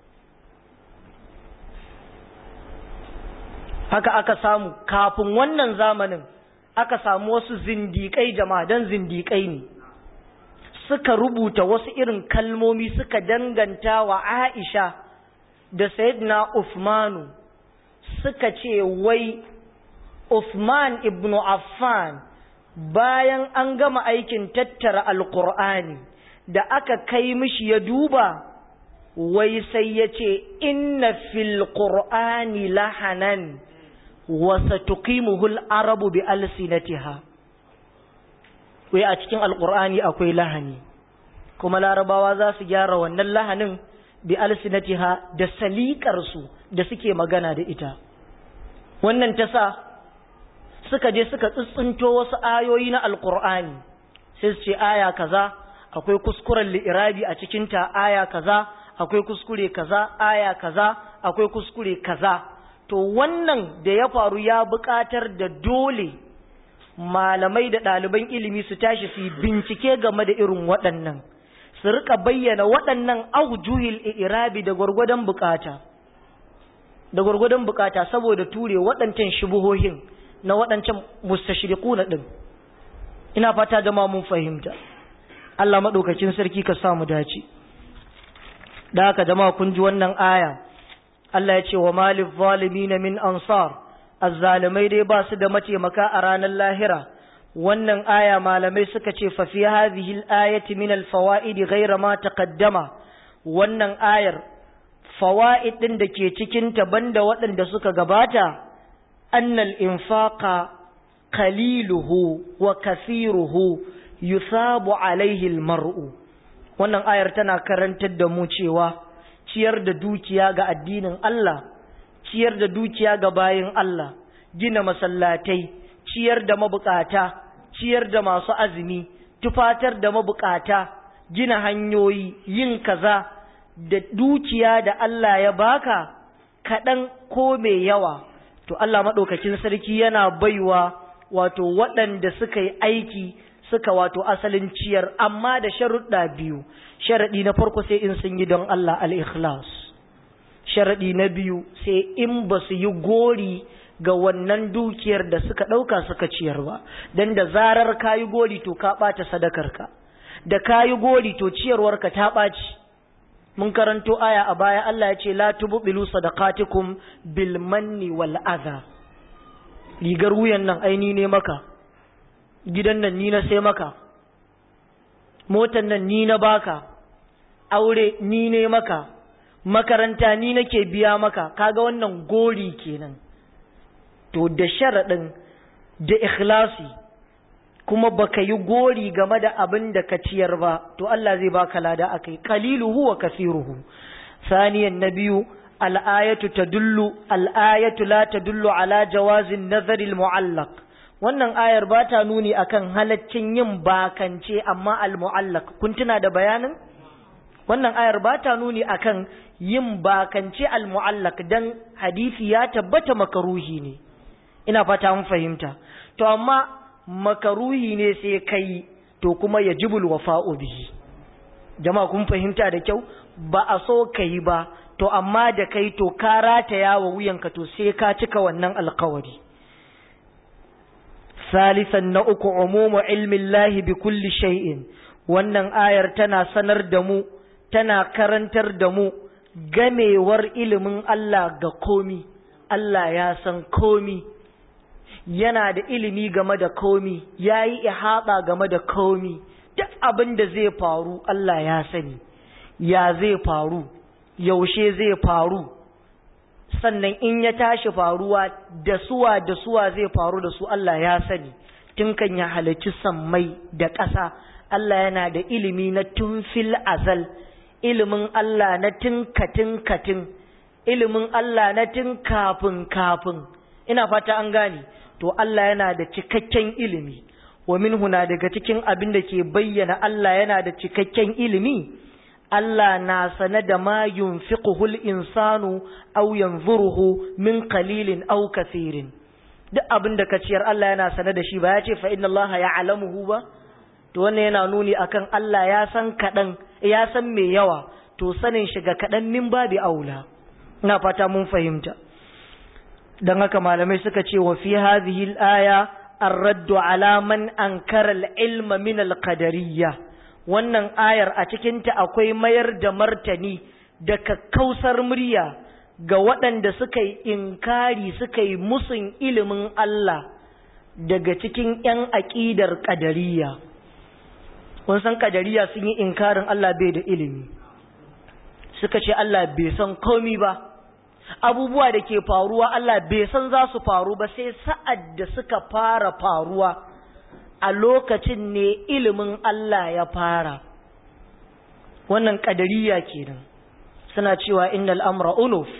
Haka aka samu kafin wannan zamanin, aka samu wasu zindiƙai jama'a, don zindiƙai ne, suka rubuta wasu irin kalmomi suka danganta wa Aisha da Sayyidina Uthmanu, suka ce wai Uthman ibn Affan bayan an gama aikin tattara alƙur'ani da aka kai mishi ya duba, wai sai ya ce inna fil qur'ani lahanan wa satuqimuhu al-arabu bi alsinatiha, wai a cikin alƙur'ani akwai lahani kuma larabawa za su gyara wannan lahanin bi alsinatiha da saliƙarsu da suke magana da ita. Wannan ta sa suka je suka tsuntsunto wasu ayoyi na alƙur'ani, sai su ce aya kaza akwai kuskuren li'irabi a cikinta, aya kaza akwai kuskure kaza, aya kaza akwai kuskure kaza. To wannan da ya faru ya buƙatar da dole malamai da ɗaliban ilimi su tashi su bincike game da irin waɗannan, su rika bayyana waɗannan aujuhil i'rabi da gwargwadon bukata saboda ture waɗancan shubuhohin na waɗancan mustashriquna din. Ina fata jama'a mun fahimta. Allah madaukakin sarki ka samu dace. Da haka jama'a kun ji wannan aya, Allah ya ce wa malil zalimin min ansar, azzalimai dai ba su da mataimaka a ranar lahira. Wannan aya malamai suka ce fa fi hadhihi al-ayati min al-fawaid ghayra ma taqaddama, wannan ayar fawaid din da ke cikin ta banda waɗanda suka gabata, annal infaqa qaliluhu wa kathiruhu yusabu alaihi al-mar'u. Wannan ayar tana karantar da mu cewa ciyar da dukiya ga addinin Allah, ciyar da dukiya ga bayin Allah, gina masallatai, ciyar da mabukata, ciyar da masu azumi, tufatar da mabukata, gina hanyoyi, yin kaza da dukiya da Allah ya baka kaɗan ko mai yawa, to Allah maɗaukakin sarki yana baiwa wato waɗanda suka yi aiki suka wato asalin ciyar, amma da sharuɗa biyu. Sharaɗi na farko sai in sun yi don Allah al-ikhlas. Sharaɗi na biyu sai in ba su yi gori ga wannan dukiyar da suka ɗauka suka ciyar ba, don da zarar ka yi gori to ka ɓata sadakarka, da ka yi gori to ciyarwarka ta ɓaci. Mun karanto aya a baya, Allah ya ce la tubbilu sadaqatikum bil manni wal adha. Rigar wuyan nan aini ne maka, gidan nan ni na sai maka, motan nan ni na baka, aure ni ne maka, makaranta ni nake biya maka, kaga wannan gori kenan. To da sharaɗin da ikhlasi kuma baka yi gori game da abin da ka ciyar ba, to Allah zai baka lada akai, qaliluhu wa kathiruhu. Saniyan nabiyu al-ayatu la tadullu ala jawazin nazari al-mu'allaq. Wannan ayar ba ta nuni akan halaccin yin bakance amma al-mu'allaq. Kun tuna da bayanin? Wannan ayar ba ta nuni akan yin bakance al-mu'allaq dan hadisi ya tabbata makaruhi ne. Ina fata mun fahimta. To amma makaruhi ne sai kai, to kuma yajibul wafa'u bihi. Jama'a kun fahimta da kyau? Ba a so kai ba, to amma da kai to ka rataya wa wuyanka, to sai ka cika wannan alƙawari. Salisan na uku, umumu ilmin lahi bi kulli shay'in. Wannan ayar tana sanar da mu, tana karantar da mu gamewar ilimin Allah ga komi. Allah ya san komi, yana da ilimi game da komi, ya yi ihaba game da komi. Duk abin da zai faru Allah ya sani, ya zai faru, yaushe zai faru, sannan in ya tashi faruwa da suwa zai faru da su Allah ya sani. Tun kan ya halarci sammai da ƙasa, Allah yana da ilimi na tun fil azal, ilimin Allah na tun katin, ilimin Allah na tun kafin. Ina fata an gane. To Allah yana da cikakken ilimi. wa minhu na daga cikin abin da ke bayyana Allah yana da cikakken ilimi, Allah na sane da ma yunfiquhul insanu aw yanzuruhu min qalilin aw kathirin. Duk abin da ka ciyar Allah yana sane da shi, ba ya ce fa inna Allah ya'lamuhu ba? To wannan yana nuni akan Allah ya san kadan, ya san me yawa, to sanin shi ga kadan min babi aula. Ina fata mun fahimta. Dan haka malamai suka ce wa fi hadhihi al-aya ar-raddu ala man ankara al-ilma min al-qadariyya. Wannan ayar a cikin ta akwai mayar da martani da kakkausar murya ga waɗanda suka yi inkari, suka yi musun ilimin Allah daga cikin ƴan aqidar qadariyya. Kun san qadariyya sun yi inkarin Allah bai da ilimi. Suka ce Allah bai san komai ba. Abubuwa da ke faruwa Allah bai san za su faru ba sai sa'ad da suka fara faruwa, a lokacin ne ilimin Allah ya fara. Wannan ƙadariya kenan, suna cewa innal amra unuf.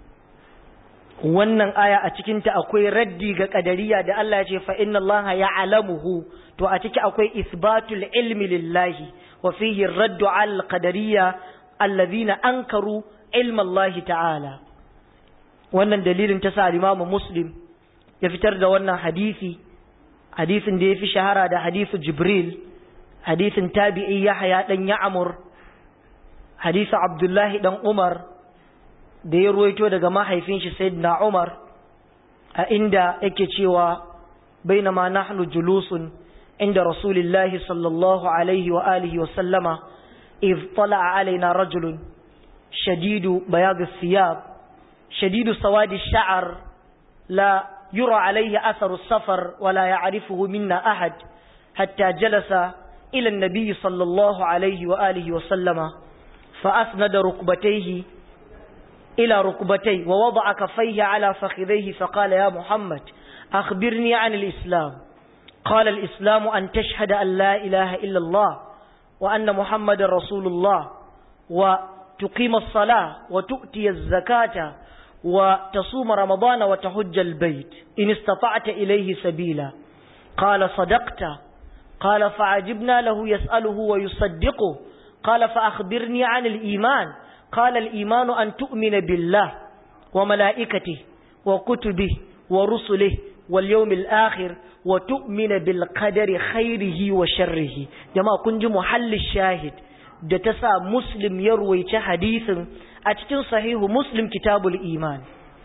Wannan aya a cikinta akwai raddi ga ƙadariya da Allah ya ce fa inna Allah ya'lamuhu, to a ciki akwai isbatul ilmi lillahi wa fihi raddu al qadariyya alladhina ankaru ilma Allah ta'ala. Wannan dalilin ta sa Imam Muslim ya fitar da wannan hadisin da ya fi shahara da hadisu Jibril, hadisin tabi'i Yahya dan Ya'mur, hadisu Abdullahi dan Umar da ya ruwaito daga mahaifin shi Sayyidina Umar, a inda yake cewa bainama nahnu julusun inda Rasulillahi sallallahu alaihi wa alihi wa sallama idh tala'a alaina rajulun shadidu bayad ath-thiyab شديد سواد الشعر لا يرى عليه أثر السفر ولا يعرفه منا أحد حتى جلس إلى النبي صلى الله عليه وآله وسلم فأسند ركبتيه إلى ركبتيه ووضع كفيه على فخذيه فقال يا محمد أخبرني عن الإسلام. قال الإسلام أن تشهد أن لا إله إلا الله وأن محمد رسول الله وتقيم الصلاة وتؤتي الزكاة وتصوم رمضان وتحج البيت إن استطعت إليه سبيلا. قال صدقت. قال فعجبنا له يسأله ويصدقه. قال فأخبرني عن الإيمان. قال الإيمان أن تؤمن بالله وملائكته وكتبه ورسله واليوم الآخر وتؤمن بالقدر خيره وشره. جماعة كنت محل الشاهد da ta sa Muslim ya ruwaice hadisin a cikin sahihu Muslim kitabul iman.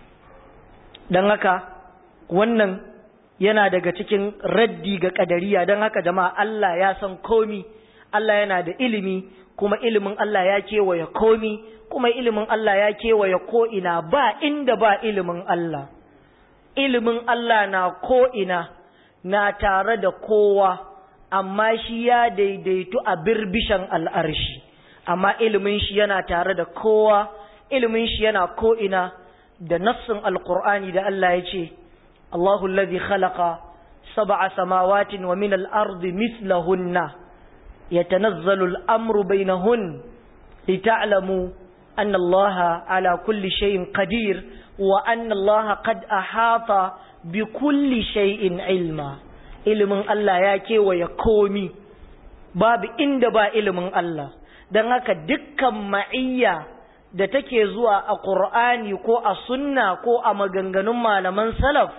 Don haka wannan yana daga cikin raddi ga ƙadariya. Don haka jama'a Allah ya san komi, Allah yana da ilimi, kuma ilimin Allah ya kewaye komi, kuma ilimin Allah ya kewaye ko'ina, ba inda ba ilimin Allah. Ilimin Allah na ko'ina, na tare da kowa, amma shi ya daidaitu a birbishan al'arshi, amma ilimin shi yana tare da kowa, ilimin shi yana ko'ina. Da nassin alƙur'ani da Allah ya ce, Allahu alladhi khalaqa sab'a samawatin wa min al-ardi mithlahunna yatanazzalu al-amru bainahun lita'lamu anna Allah ala kulli shay'in qadir wa anna Allah qad ahata bi kulli shay'in ilma. Ilimin Allah ya kewaye komi, babu inda ba ilimin Allah. Don haka dukkan ma'iyya da take zuwa a Qur'ani ko a sunna ko a maganganun malaman salaf,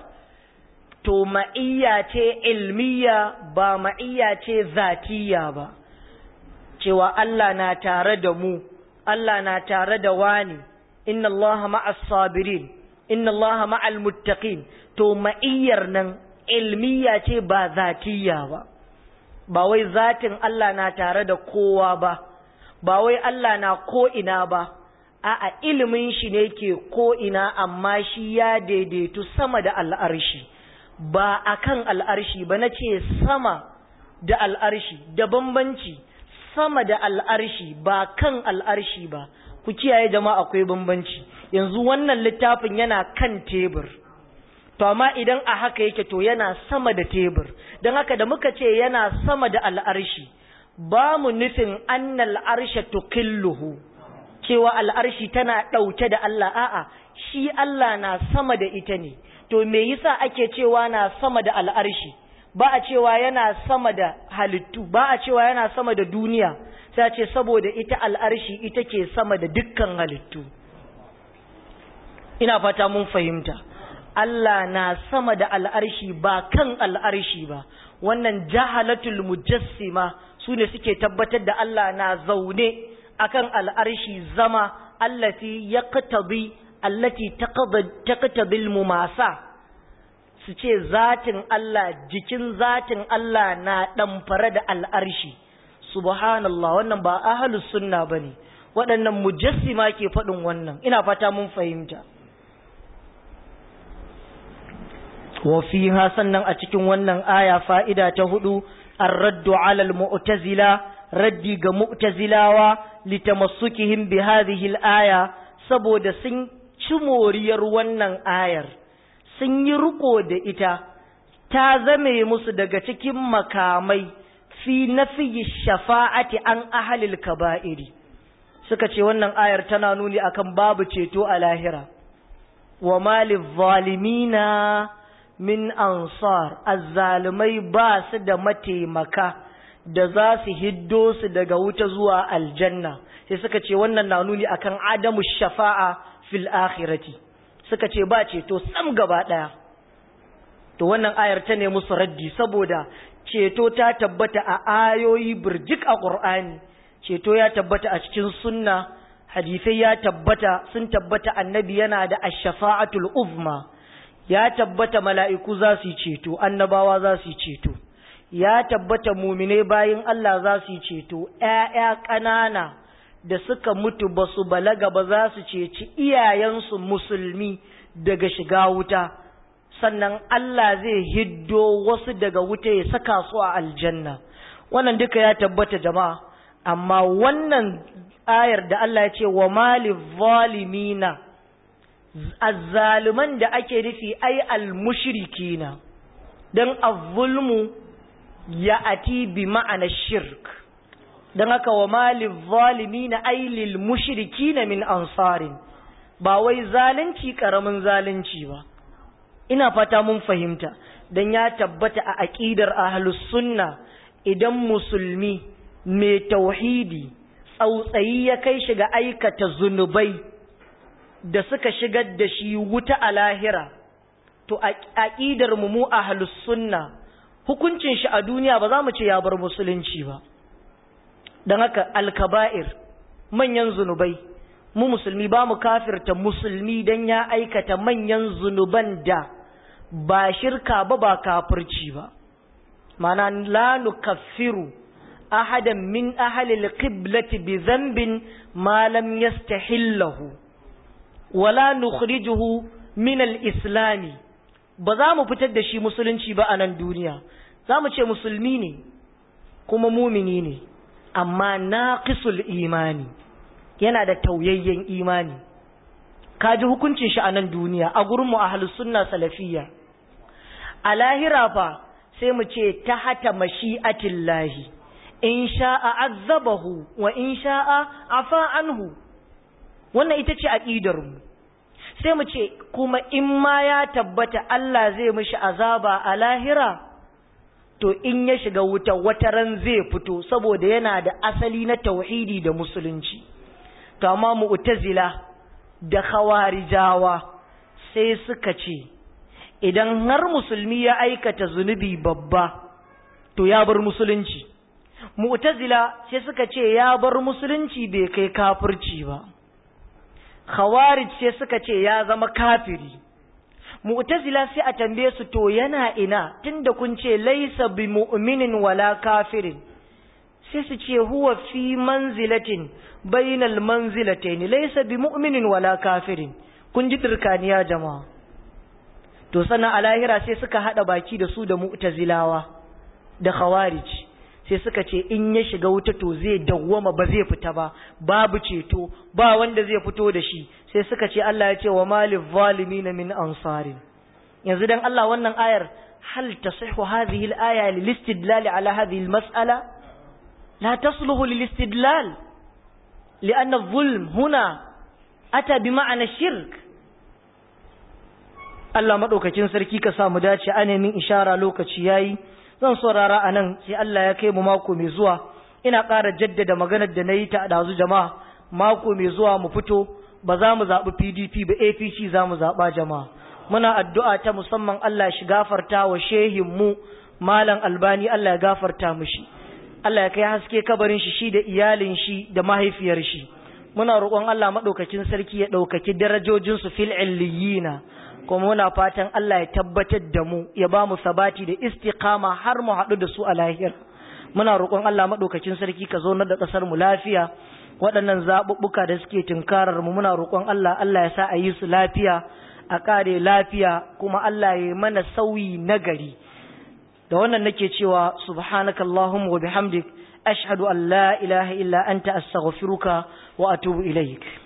to ma'iyya ce ilmiya, ba ma'iyya ce zatiyya ba. Cewa Allah na tare da mu, Allah na tare da wani, inna Allah ma'as sabirin, inna Allah ma'al muttaqin. To ma'iyyar nan ilmiya ce ba zatiyya ba. Ba wai zatin Allah na tare da kowa ba, ba wai Allah na ko'ina ba, a'a ilimin shi ne ke ko'ina, amma shi ya daidaitu sama da al'arshi, ba a kan al'arshi ba. Na ce sama da al'arshi, da bambanci, sama da al'arshi ba kan al'arshi ba. Ku kiyaye jama'a, akwai bambanci. Yanzu wannan littafin yana kan tebur, to amma idan a haka yake to yana sama da tebur. Don haka da muka ce yana sama da al'arshi, ba mu nufin annal arsha tukilluhu, cewa al'arshi tana ɗauke da Allah. A'a, shi Allah na sama da ita ne. To me yasa ake cewa na sama da al'arshi? ba a cewa yana sama da halittu, ba a cewa yana sama da duniya, sai a ce saboda ita al'arshi ita ke sama da dukkan halittu. Ina fata mun fahimta. Allah na sama da al'arshi ba kan al'arshi ba. Wannan jahalatul mujassima su ne suke tabbatar da Allah na zaune akan al'arshi zama allati taqtabil mumasa, su ce zatin Allah, jikin zatin Allah na ɗamfare da al'arshi. Subhanallah, wannan ba ahlus sunna bane, waɗannan mujassima ke faɗin wannan. Ina fata mun fahimta. wa fiha, sannan a cikin wannan aya fa'ida ta 4, ar-raddu 'ala al-mu'tazila, raddi ga mu'tazilawa litamassukihim bi hadhihi al-aya, saboda sun ci moriyar wannan ayar, sun yi riko da ita, ta zame musu daga cikin makamai fi nafiyi shafa'ati an ahlil kaba'iri. Suka ce wannan ayar tana nuni akan babu ceto a lahira. Wa malil zalimina min ansar, azzalimai ba su da mataimaka da za su hiddo su daga wuta zuwa aljanna. Sai suka ce wannan na nuni akan adamu shafa'a fil akhirati. Suka ce ba ceto sam gaba daya. To wannan ayar ta ne musu raddi, saboda ceto ta tabbata a ayoyi birjik a Qur'ani, ceto ya tabbata a cikin sunna, hadisai ya tabbata, sun tabbata annabi yana da ash-shafa'atul uzma, ya tabbata mala'iku za su yi ceto, annabawa za su yi ceto, ya tabbata mumine bayin Allah za su yi ceto, ‘ya'ya ƙanana da suka mutu ba su balaga ba za su ceci iyayensu musulmi daga shiga wuta, sannan Allah zai hiddo wasu daga wuta ya saka su a aljanna. Wannan duka ya tabbata jama'a, amma wannan ayar da Allah ya ce wa malil zalimina, azzaliman da ake nufi ai al-mushrikina, dan az-zulmu ya ati bi ma'ana shirk, dan haka wa malil zalimina ai lil mushrikina min ansarin, ba wai zalunci karamin zalunci ba. Ina fata mun fahimta, dan ya tabbata a aqidar ahlus sunna, idan musulmi mai tauhidi tsautsayi ya kai shi ga aikata zunubai da suka shigar da shi wuta a lahira, to aqidar mu ahlus sunna, hukuncin shi a duniya ba za mu ce ya bar musulunci ba. Dan haka al-kaba'ir, manyan zunubai, mu musulmi ba mu kafirta musulmi dan ya aikata manyan zunuban da ba shirka ba kafirci ba. Mana la nukaffiru ahadan min ahli al-qiblati bi dhanbin ma lam yastahillahu wala nukhrijuhu min al-islami, ba za mu fitar da shi musulunci ba a nan duniya. Za mu ce musulmi ne kuma mumini ne, amma naqisul imani, yana da tauyayyen imani. Kaji hukuncin shi a nan duniya a gurin mu ahlus sunna salafiyya. A lahira fa sai mu ce ta hata mashi'atillahi, in sha'a azabahu wa in sha'a afa anhu. Wannan ita ce aqidar mu. Sai mu ce kuma in ma ya tabbata Allah zai mishi azaba a lahira, to in ya shiga wuta wataran zai fito, saboda yana da asali na tauhidi da musulunci. To amma mu'tazila da khawarijawa sai suka ce idan har musulmi ya aikata zunubi babba to ya bar musulunci. Mu'tazila sai suka ce ya bar musulunci bai kai kafirci ba. Khawarij sai suka ce ya zama kafiri. Mu'tazila sai a tambaye su, to yana ina tunda kun ce laysa bi mu'minin wala kafirin? Sai su ce huwa fi manzilatin bainal manzilatayn, laysa bi mu'minin wala kafirin. Kun ji dirkaniya jama'a. To sannan a lahira sai suka hada baki da su da mu'tazilawa da khawarij, sai suka ce in ya shiga wuta to zai dawwama ba zai fita ba, babu ceto, ba wanda zai fito da shi. Sai suka ce Allah ya ce wa malil zalimin min ansarin. Yanzu dan Allah wannan ayar, hal tasihhu hadhihi al-aya lil istidlal ala hadhihi al-mas'ala? La tasluhu lil istidlal, لأن الظلم هنا أتى بمعنى الشرك. Allah madaukakin sarki ka sa mu dace. Anemin ishara lokaci yayi, zan saurara anan sai Allah ya kai mu mako mai zuwa. Ina ƙara jaddada maganar da nayi ta dazu jama'a, mako mai zuwa mu fito, ba za mu zaɓi PDP ba, APC za mu zaɓa jama'a. Muna addu'a ta musamman Allah shi gafarta wa shehin mu Malam Albani, Allah ya gafarta mishi, Allah ya kai haske kabarin shi da iyalin shi da mahaifiyar shi. Muna roƙon Allah madaukakin sarki ya ɗaukaki darajojin su fil illiyina, kuma muna fatan Allah ya tabbatar da mu, ya ba mu sabati da istiqama har mu haɗu da su a lahira. Muna roƙon Allah madaukakin sarki ka zaunar da ƙasar mu lafiya. Waɗannan zaɓuɓɓuka da suke tunkarar mu, muna roƙon Allah ya sa a yi su lafiya, a ƙare lafiya, kuma Allah ya yi mana sauyi nagari. Da wannan nake cewa subhanakallahumma wa bihamdik ashhadu an la ilaha illa anta astaghfiruka wa atubu ilaik.